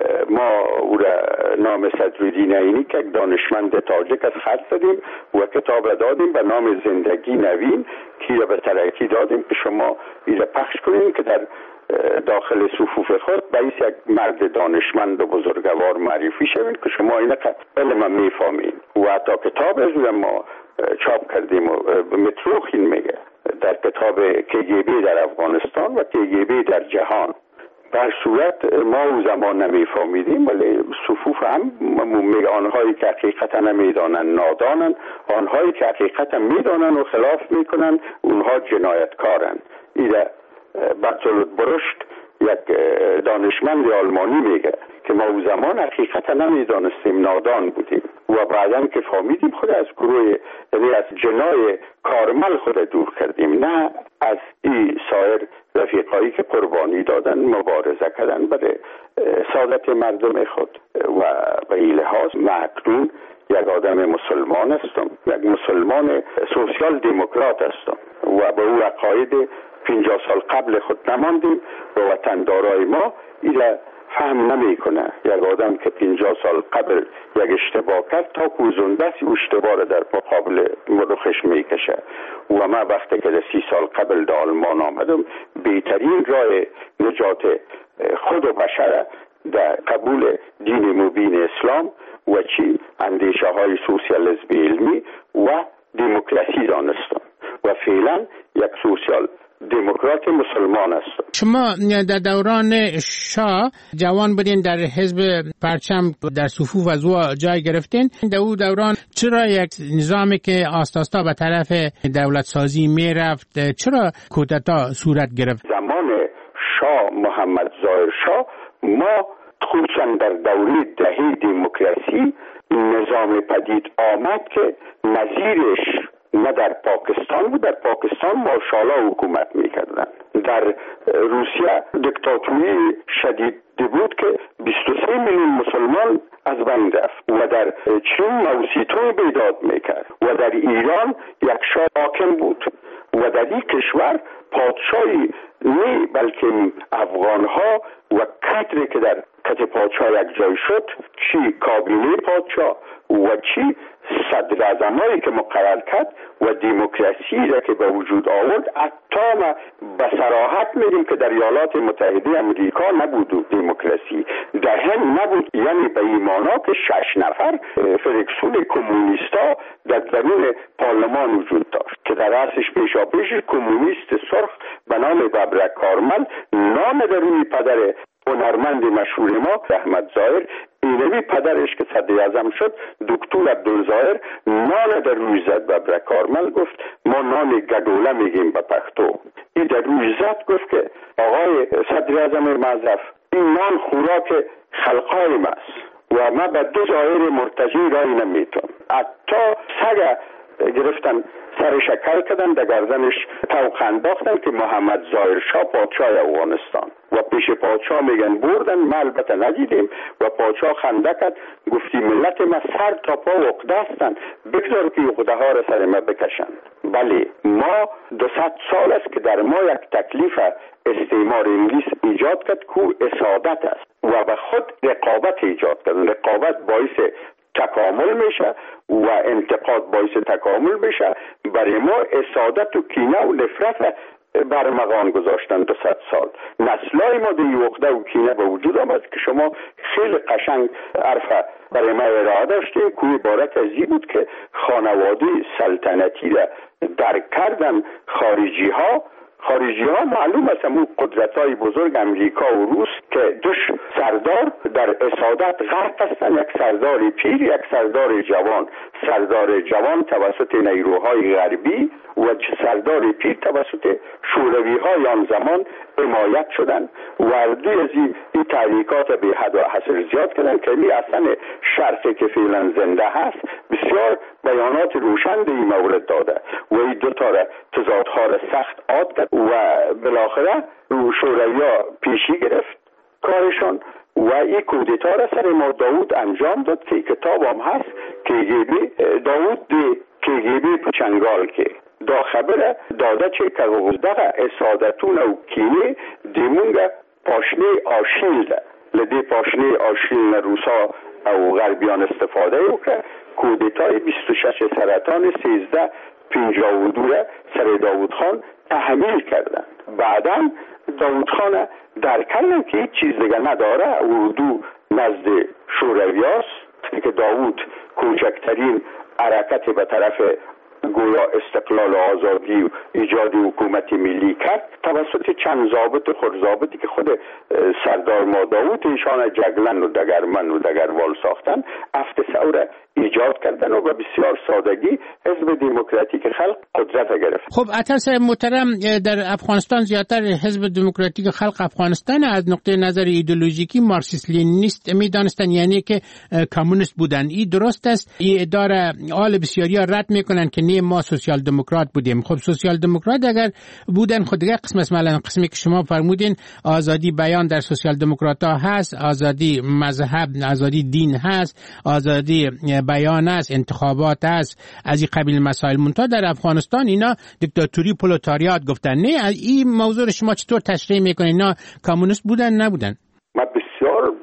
S: ما او را نام صدرالدین عینی که دانشمند تاجک از خط زدیم و کتاب را دادیم به نام زندگی نوین که را به ترکی دادیم که شما این را پخش کنیم که در داخل صفوف خود باید یک مرد دانشمند و بزرگوار معرفی شوید که شما این که علم میفهمین و حتی کتاب از ما چاپ کردیم و متروخ این میگه در کتاب کی جی بی در افغانستان و کی جی بی در جهان. در صورت ما او زمان نمیفهمیدیم ولی صفوف هم میگه آنهایی که حقیقتا نمیدانن نادانن، آنهایی که حقیقتا میدانن و خلاف میکنن اونها جنایتکارن. ایده برتولت برشت یک دانشمند آلمانی میگه که ما او زمان حقیقتا نمیدانستیم نادان بودیم و بعداً که فهمیدیم خود از گروه یعنی از جنای کارمل خود دور کردیم نه از این سایر رفیقایی که قربانی دادن مبارزه کردن برای سعادت مردم خود و به این لحاظ من اکنون یک آدم مسلمان هستم، یک مسلمان سوسیال دموکرات هستم و به او عقاید پنجاه سال قبل خود نماندیم و وطن دارای ما ایلا فهم نمی کنه. یک آدم که پنجاه سال قبل یک اشتباه کرد تا کوزونده سی اشتباه در مقابل مروخش می کشه و من وقتی که در سی سال قبل در آلمان آمدم بهترین راه نجات خود و بشر در قبول دین مبین اسلام و چی اندیشه های سوسیالیسم علمی و دموکراسی دانستم و فعلا یک سوسیال دموکرات مسلمان است.
R: شما در دوران شاه جوان بودین در حزب پرچم در صفوف از او جای گرفتین. در او دوران چرا یک نظامی که آستاستا به طرف دولت سازی می رفت چرا کودتا صورت گرفت؟
S: زمان شاه محمد ظاهر شاه ما خصوصا در دوره دهه دموکراسی نظام پدید آمد که نظیرش نه در پاکستان بود. در پاکستان ماشاءالله حکومت میکردن. در روسیه دیکتاتوری شدید بود که بیست و سه میلیون مسلمان از بین رفت و در چین موسیتون بیداد میکرد و در ایران یک شاه حاکم بود و در این کشور پادشاهی نه بلکه افغانها و کادری که در کت پادشاه یک جای شد، چی کابینه پادشاه و چی صدر اعظمایی که مقرر کرد و دموکراسی را که به وجود آورد. حتی ما به صراحت میگیم که در ایالات متحده امریکا نبود دموکراسی، در هند نبود. یعنی به ایمانا که شش نفر فرکسون کمونیستا در درون پارلمان وجود داشت که در رأسش پیشا پیش کمونیست سرخ به نام ببرک کارمل، نام درونی پدر هنرمند مشهور ما احمد ظاهر، اینوی پدرش که صدر اعظم شد دکتر عبدالظاهر، نان در روی زد. ببرک کارمل گفت ما نان گدوله میگیم به پښتو. این در روی زد گفت که آقای صدر اعظم معظف، این نان خوراک خلقایم است و ما به دو ظاهر مرتجی رای نمیتون. حتی سگ گرفتن سر شکل کردن، در گردنش توق انداختن که محمد ظاهر شاه پادشاه افغانستان و پیش پادشاه میگن بردن. ما البته ندیدیم و پادشاه خنده کرد، گفتی ملت ما سر تا پا عقده هستند، بگذار که عقده ها را سر ما بکشند. بله، ما دوصد سال است که در ما یک تکلیف استعمار انگلیس ایجاد کرد که اسادت است و به خود رقابت ایجاد کرد. رقابت باعث تکامل میشه و انتقاد باعث تکامل بشه. برای ما اسادت و کینه و نفرت برمغان گذاشتن دوصد سال. نسلای ما در عقده و کینه به وجود آمد که شما خیلی قشنگ عرفه برای ما ارائه داشتیم که عبارت از این بود که خانواده سلطنتی را درک کردن خارجی ها. خارجی ها معلوم است همون قدرت های بزرگ امریکا و روس که دوش سردار در اسادت غرق هستند، یک سردار پیر، یک سردار جوان. سردار جوان توسط نیروهای غربی و سردار پیر توسط شوروی های آن زمان حمایت شدند و اردوی از این تحریکات به حد و حصر زیاد کردن که این اصلا شرطی که فعلا زنده هست بسیار بیانات روشن به این مورد داده و این دوتا را تضادها را سخت عاد کرد و بالاخره شوروی ها پیشی گرفت کارشان و این کودتا را سر ما داود انجام داد که کتاب هم هست که داود دی که گیبی پچنگال که دا خبره داده چه که غزدغه اسادتون او کینه دیمونگه پاشنه آشیل ده لده پاشنه آشیل روسا او غربیان استفاده او که کودتای بیست و شش سرطان سیزده پنجاه و دو سر داود خان تحمیل کردن. بعدا داود خان در کردن که هیچ چیز دیگه نداره، اردو نزد شوروی است که داود کوچکترین حرکت به طرف گویا استقلال و آزادی و ایجاد حکومت ملی کرد توسط چند ضابط و خرضابطی که خود سردار ما داود ایشان جگلن و دگرمن و دگروال ساختن افت ثوره ایجاد کردن و به بسیار سادگی حزب دموکراتیک خلق قدرت گرفت.
R: خب عطا محترم، در افغانستان زیادتر حزب دموکراتیک خلق افغانستان از نقطه نظر ایدئولوژیکی مارکسیست لنینیست میدانستن، یعنی که کمونیست بودن. این درست است؟ این اداره آل بسیاری ها رد میکنن که نه ما سوسیال دموکرات بودیم. خب سوسیال دموکرات اگر بودن خود دیگه قسم است، مثلا قسمی که شما فرمودین آزادی بیان در سوسیال دموکرات ها هست، آزادی مذهب، آزادی دین هست، آزادی بیان است، انتخابات است، از این قبیل مسائل. منتها در افغانستان اینا دیکتاتوری پرولتاریات گفتن. نه این موضوع شما چطور تشریح میکنین؟ اینا کمونیست بودن نبودن؟
S: ما بسیار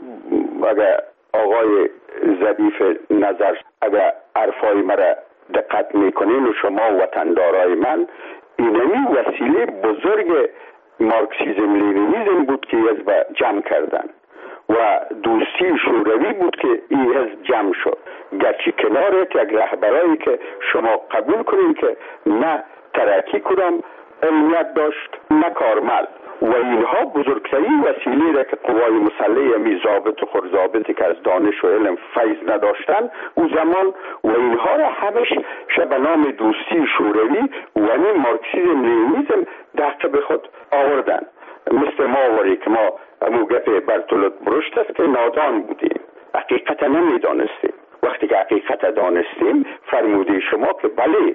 S: اگر آقای ظریف نظر اگر حرفای مرا دقت میکنین و شما وطندارای من، اینمی وسیله بزرگ مارکسیزم لنینیزم بود که حزب جمع کردن و دوستی شوروی بود که این حزب جمع شد. گرچه کنارت یک رهبرایی که شما قبول کنین که نه ترقی کدام علمیت داشت نه کارمل و اینها بزرگترین وسیله را که قوای مسلح می ضابط و خرضابطی که از دانش و علم فیض نداشتن او زمان و اینها را همش به نام دوستی شوروی و این مارکسیزم لنینیزم دقیق به خود آوردن. مثل ما وری که ما موقع برتولت برشت است که نادان بودیم، حقیقت نمی دانستیم. وقتی که حقیقت دانستیم فرموده شما که بله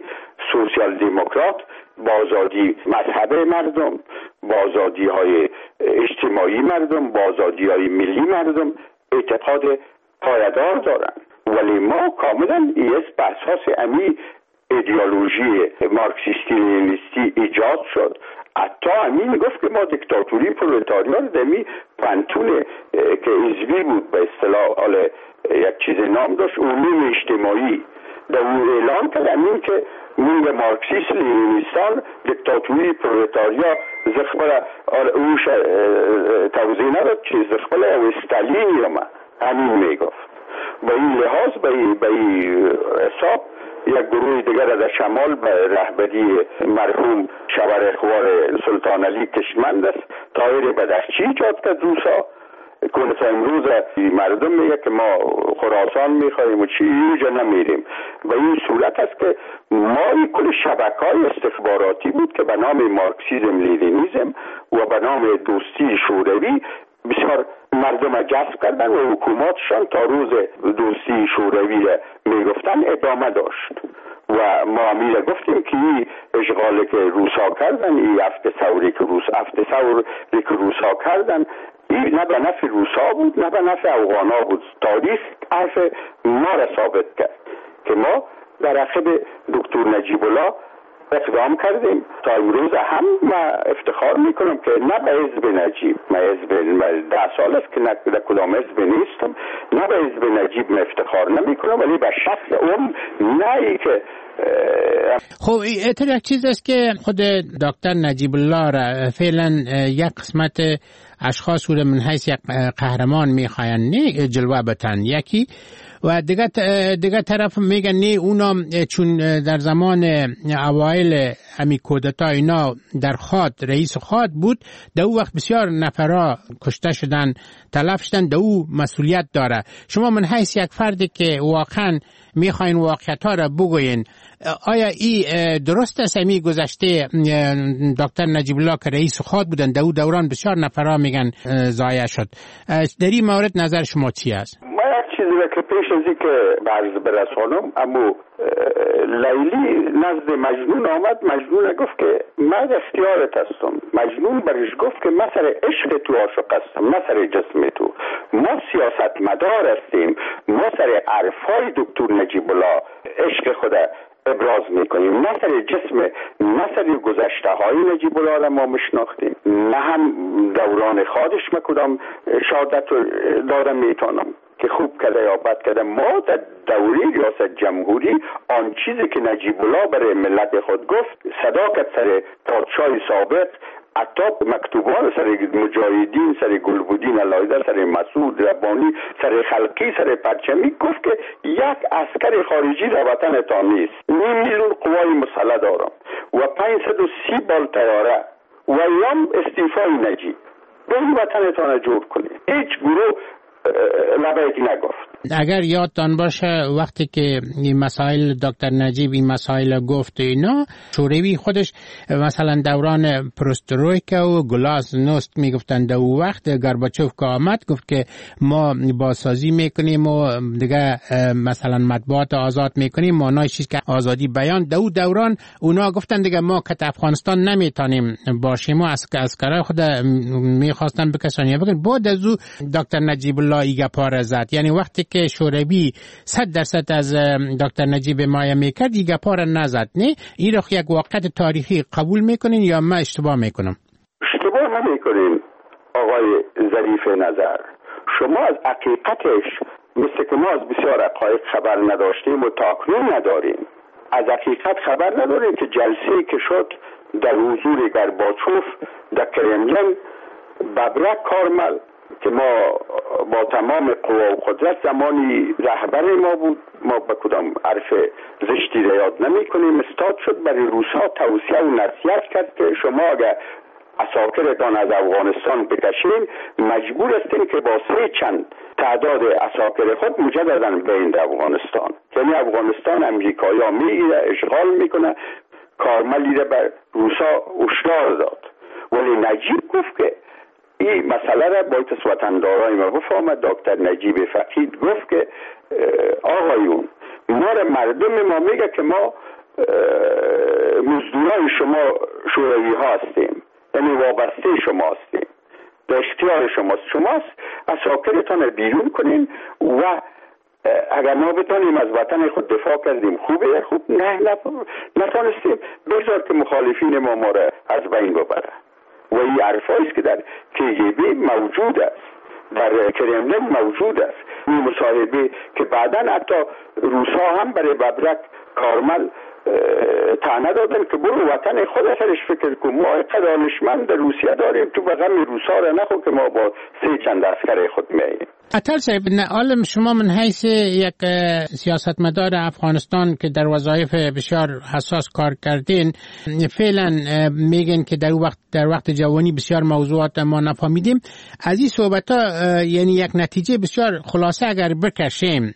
S: سوسیال دموکرات با آزادی مذهب مردم، با آزادی های اجتماعی مردم، با آزادی های ملی مردم اعتقاد پایدار دارن. ولی ما کاملا ایس به اساس امی ایدئولوژی مارکسیستی لنینیستی ایجاد شد. حتی همین گفت که ما دیکتاتوری پرولتاریا دمی پانتون که حزبی بود به اصطلاح حال یک چیز نام داشت علوم اجتماعی در اون اعلان کرد همین که من مارکسیست لنینیستان دیکتاتوری پرولتاریا زخبر اوش توضیح نداد چیز زخبر او استالین یا ما همین میگفت. با این لحاظ به این حساب یک گروه دیگر در شمال به رهبری مرحوم شبرخوار سلطان علی کشمند است طاهر بدخشی ایجاد کرد روسا کنه تا امروز مردم میگه که ما خراسان میخواییم و چی اینجا نمیریم. و این صورت است که ما این کل شبکه‌های استخباراتی بود که به نام مارکسیزم لنینیسم و به نام دوستی شوروی بسیار مردم جذب کردن و حکوماتشان تا روز دوستی شوروی میگفتن ادامه داشت. و ما همیشه گفتیم که این اشغالی که روسا کردن، این هفته ثوری که روس هفته ثوری که روسا کردن، این نه به نفع روسا بود نه به نفع افغانا بود. تاریخ حرف ما را ثابت کرد که ما در عقب دکتر نجیب الله اقدام کردیم. تا امروز هم من افتخار میکنم که نه به حزب نجیب، من حزب ده سال است که نه به کدام حزب نیستم، نه به حزب نجیب من افتخار نمیکنم، ولی به شخص اون نه ای که
R: خب اتر یک چیز است که خود دکتر نجیب الله را فعلا یک قسمت اشخاص رو من حیث یک قهرمان میخواین جلوه بتن یکی و دیگه دیگه طرف میگن نه اونا چون در زمان اوایل امی کودتا اینا در خاد رئیس خاد بود در او وقت بسیار نفرا کشته شدن تلف شدن در او مسئولیت داره. شما من حیث یک فردی که واقعا میخواین واقعیت ها را بگوین آیا ای درست است امی گذشته دکتر نجیب الله که رئیس خاد بودن در او دوران بسیار نفرا میگن ضایع شد. در این مورد نظر شما چی است؟
S: چیزی که پیش از این که بعض برسانم اما لیلی نزد مجنون آمد. مجنون گفت که من اختیارت هستم. مجنون برش گفت که من سر عشق تو عاشق هستم نه سر جسم تو. ما سیاست مدار هستیم، ما سر عرفای دکتر نجیب الله عشق خود ابراز میکنیم، نه سر جسم نه سر گذشته های نجیب الله را ما مشناختیم، نه هم دوران خودش مکدام شهادت دارم میتونم که خوب کرده یا بد کرده. ما در دوره ریاست جمهوری آن چیزی که نجیب الله برای ملت خود گفت صداقت سر پادشاه سابق، حتی مکتوبان سر مجاهدین، سر گلبودین علایزه، سر مسعود ربانی، سر خلقی، سر پرچمی گفت که یک عسکر خارجی در وطن تا نیست، نیم میلیون قوای مسلح دارم و پانصد و سی بال طیاره و ایام استیفای نجیب به این وطن تا جور کنی. هیچ گروه لبایک نگفت.
R: اگر یادتان باشه وقتی که این مسائل دکتر نجیب این مسائل گفت اینا شوروی خودش مثلا دوران پروسترویکا و گلاس نوست میگفتن در اون وقت گورباچوف که آمد گفت که ما بازسازی میکنیم و دیگه مثلا مطبوعات آزاد میکنیم، معنای چیز که آزادی بیان. در اون دوران اونا گفتن دیگه ما که افغانستان نمیتونیم باشیم و از اسکرای خود میخواستن بکسانیم بگن. بعد از او دکتر نجیب الله ایگا پار زد. یعنی وقتی که شوروی صد درصد از دکتر نجیب مایه میکرد دیگه پار نزد. نه این رو یک واقعیت تاریخی قبول میکنین یا من اشتباه میکنم؟
S: اشتباه نمیکنین آقای ظریف نظر. شما از حقیقتش مثل که ما از بسیار حقایق خبر نداشتیم و تاکنون نداریم. از حقیقت خبر نداریم که جلسه که شد در حضور گورباچوف در کرملین ببرک کارمل که ما با تمام قوا و قدرت زمانی رهبر ما بود، ما به کدام حرف زشتی را یاد نمی کنیم، استاد شد برای روسا توصیه و نصیحت کرد که شما اگر عساکرتان از افغانستان بکشین مجبور هستین که با سه چند تعداد عساکر خود مجددا بیایید افغانستان. یعنی افغانستان امریکایی‌ها میگیره اشغال میکنه. کارملی را بر روسا هشدار داد. ولی نجیب گفت که این مسئله را باید از وطندارای ما بفهمد. دکتر نجیب فقید گفت که آقایون ما را مردم ما میگه که ما مزدورای شما شوروی ها هستیم، یعنی وابسته شما هستیم، به اختیار شماست. شماست اساکرتان بیرون کنین و اگر ما بتانیم از وطن خود دفاع کردیم خوبه، خوب نه نتانستیم بذار که مخالفین ما ما را از بین ببره. و این حرفایی است که در کی جی بی موجود است، در کرملین موجود است. این مصاحبه که بعداً حتی روسا هم برای ببرک کارمل تعنه دادن که برو وطن خود سرش فکر کن، ما قدانشمند در روسیه داریم، تو به غم روسا را نخو که ما با سه چند عسکر خود میاییم.
R: عطل صاحب، عالم شما من حیث یک سیاستمدار افغانستان که در وظایف بسیار حساس کار کردین، فعلا میگن که در وقت در وقت جوانی بسیار موضوعات ما نفهمیدیم. از این صحبت ها یعنی یک نتیجه بسیار خلاصه اگر بکشیم،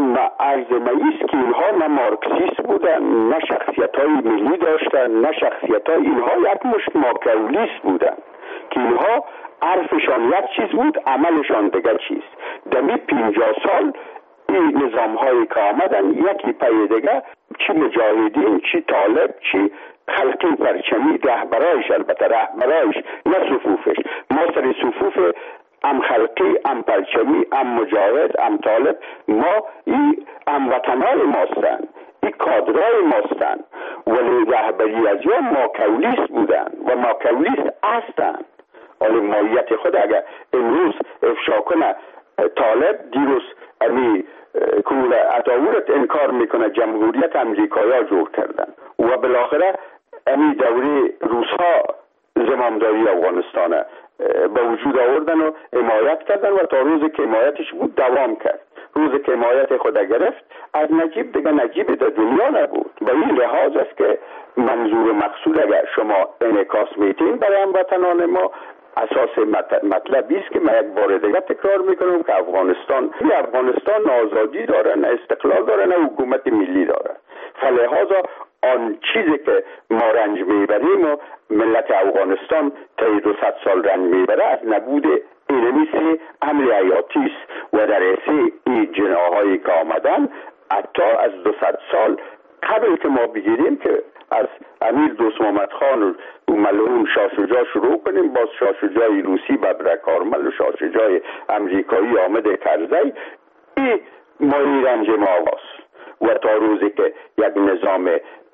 S: عرض مایست که اینها نه مارکسیست بودن، نه شخصیت های ملی داشتن، نه شخصیت های اینها یک مشت ماکیاولیست بودن که اینها عرفشان یک چیز بود، عملشان دیگر چیز. دمی پینجاه سال این نظام هایی که آمدن یکی پی دیگر، چی مجاهدین، چی طالب، چی خلقی پرچمی، رهبرایش، البته رهبرایش نه صفوفش، ما سر صفوف ام خلقی، ام پرچمی، ام مجاهد، ام طالب، ما این ام وطنهای ماستن، این کادرهای ماستن، ولی رهبری از یا ماکولیست بودن و ماکولیست هستن. ولی ماهیت خود اگر امروز افشا کنه طالب، دیروز امی کول عطاورت انکار میکنه جمهوریت امریکایا جور کردن و بالاخره امی دوره روسها زمامداری افغانستانه به وجود آوردن و حمایت کردن و تا روزی که حمایتش بود دوام کرد. روزی که حمایت خود گرفت از نجیب دیگه نجیب در دنیا نبود. به این لحاظ است که منظور مقصود اگر شما انعکاس میتین برای هموطنان ما، اساس مطلبی است که من یک بار دیگه تکرار میکنم که افغانستان نه افغانستان آزادی داره، نه استقلال داره، نه حکومت ملی داره. فلهذا آن چیزی که ما رنج میبریم و ملت افغانستان تا دوصد سال رنج میبره از نبود اینمیسی عمل حیاتی است و در اسی این جناهایی که آمدن حتی از دوصد سال قبل که ما بگیریم که از امیر دوست محمد خان و ملعون شاه شجاع شروع کنیم، باز شاه شجاع روسی ببرک کارمل و شاه شجاع امریکایی آمد کرزی، این مایی رنج ما آغاز و تا روزی که یک نظام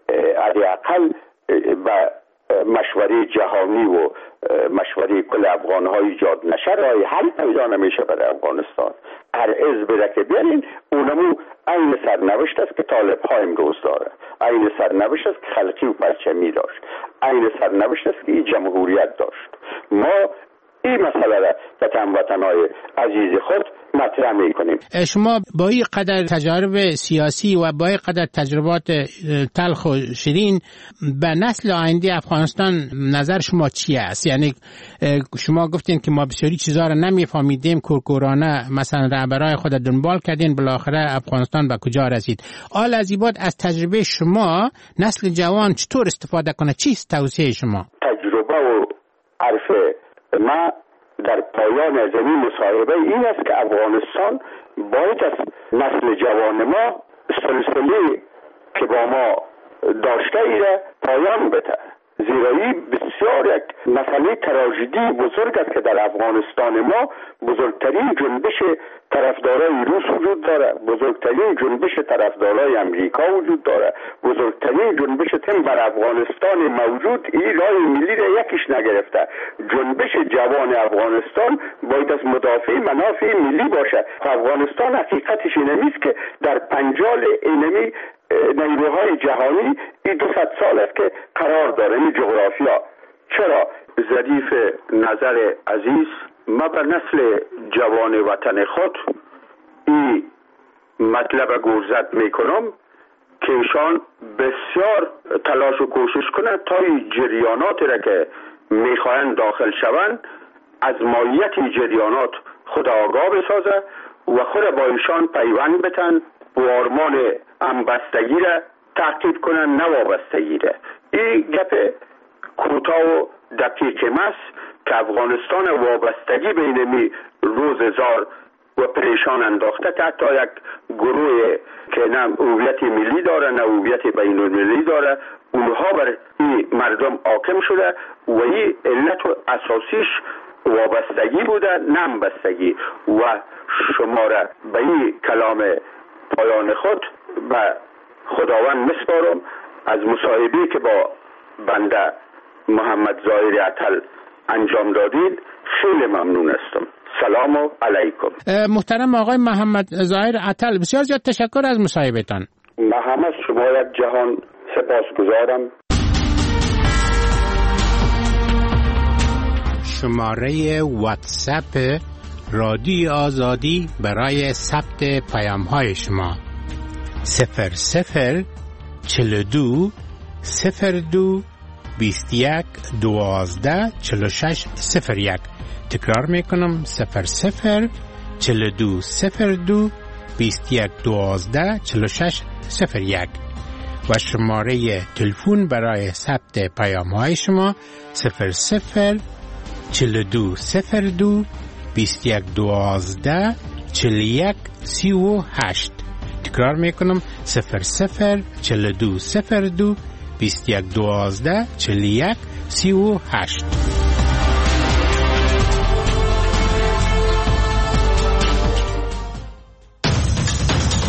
S: حداقل و مشوره جهانی و مشوره کل افغان‌ها ایجاد نشه راه حل پیدا نمیشه برای افغانستان. هر حزب که بیارین اونمو این سرنوشت است که طالب ها امروز داره، این سرنوشت است که خلقی و پرچمی داشت، این سرنوشت است که این جمهوریت داشت. ما این مسئله را به هموطنهای عزیز خود مطرح میکنیم.
R: شما با این قدر تجارب سیاسی و با این قدر تجربات تلخ و شیرین به نسل آینده افغانستان نظر شما چی است؟ یعنی شما گفتین که ما بسیاری چیزا را نمیفهمیدیم، کورکورانه مثلا رهبرای خود دنبال کردین، بالاخره افغانستان به کجا رسید؟ آل از این بعد از تجربه شما نسل جوان چطور استفاده کنه؟ چیست توصیه شما؟
S: تجربه و عرف ما در پایان از این مصاحبه این است که افغانستان باید از نسل جوان ما سلسله که با ما داشته ایره پایان بده، زیرا این بسیار یک مسئله تراژدی بزرگ است که در افغانستان ما بزرگترین جنبش طرفدارای روس وجود داره، بزرگترین جنبش طرفدارای امریکا وجود داره، بزرگترین جنبش تیم بر افغانستان موجود این راه ملی را یکیش نگرفته. جنبش جوان افغانستان باید از مدافع منافع ملی باشه. افغانستان حقیقتش این نیست که در پنجال اینمی نیروهای جهانی این دو صد سال است که قرار داره این جغرافیا. چرا؟ ظریف نظر عزیز، ما به نسل جوان وطن خود این مطلب گرزد میکنم که ایشان بسیار تلاش و کوشش کنند تا این جریانات را که میخواهند داخل شوند از ماهیت جریانات خود آگاه بسازه و خود با ایشان پیوند بتن و آرمان همبستگی را تعقیب کنن، نه وابستگی را. این گپ کوتاه و دقیق ماست که افغانستان وابستگی بین می روزگار و پریشان انداخته که حتی یک گروه که نه هویت ملی داره نه هویت بین المللی داره، اونها بر این مردم حاکم شده و این علت و اساسیش وابستگی بوده، نه بستگی. و شما را به این کلام پایان خود به خداوند مسپارم. از مصاحبه‌ای که با بنده محمد ظاهر عطل انجام دادید خیلی ممنون هستم. سلام علیکم.
R: محترم آقای محمد ظاهر عطل، بسیار زیاد تشکر از مصاحبهتان.
S: من هم از شما یک جهان سپاسگزارم.
R: شماره واتساپ رادیو آزادی برای ثبت پیام های شما صفر صفر چهل و دو صفر دو بیست و یک دوازده چهل و شش صفر یک. تکرار میکنم صفر صفر چهل و دو صفر دو بیست و یک دوازده چهل و شش صفر یک. و شماره تلفن برای ثبت پیام های شما صفر صفر چهل و دو صفر دو بیست و یک دوازده چهل و یک سی و هشت. تکرار میکنم صفر صفر چهل و دو صفر دو بیست و یک دوازده چهل و یک سی و هشت.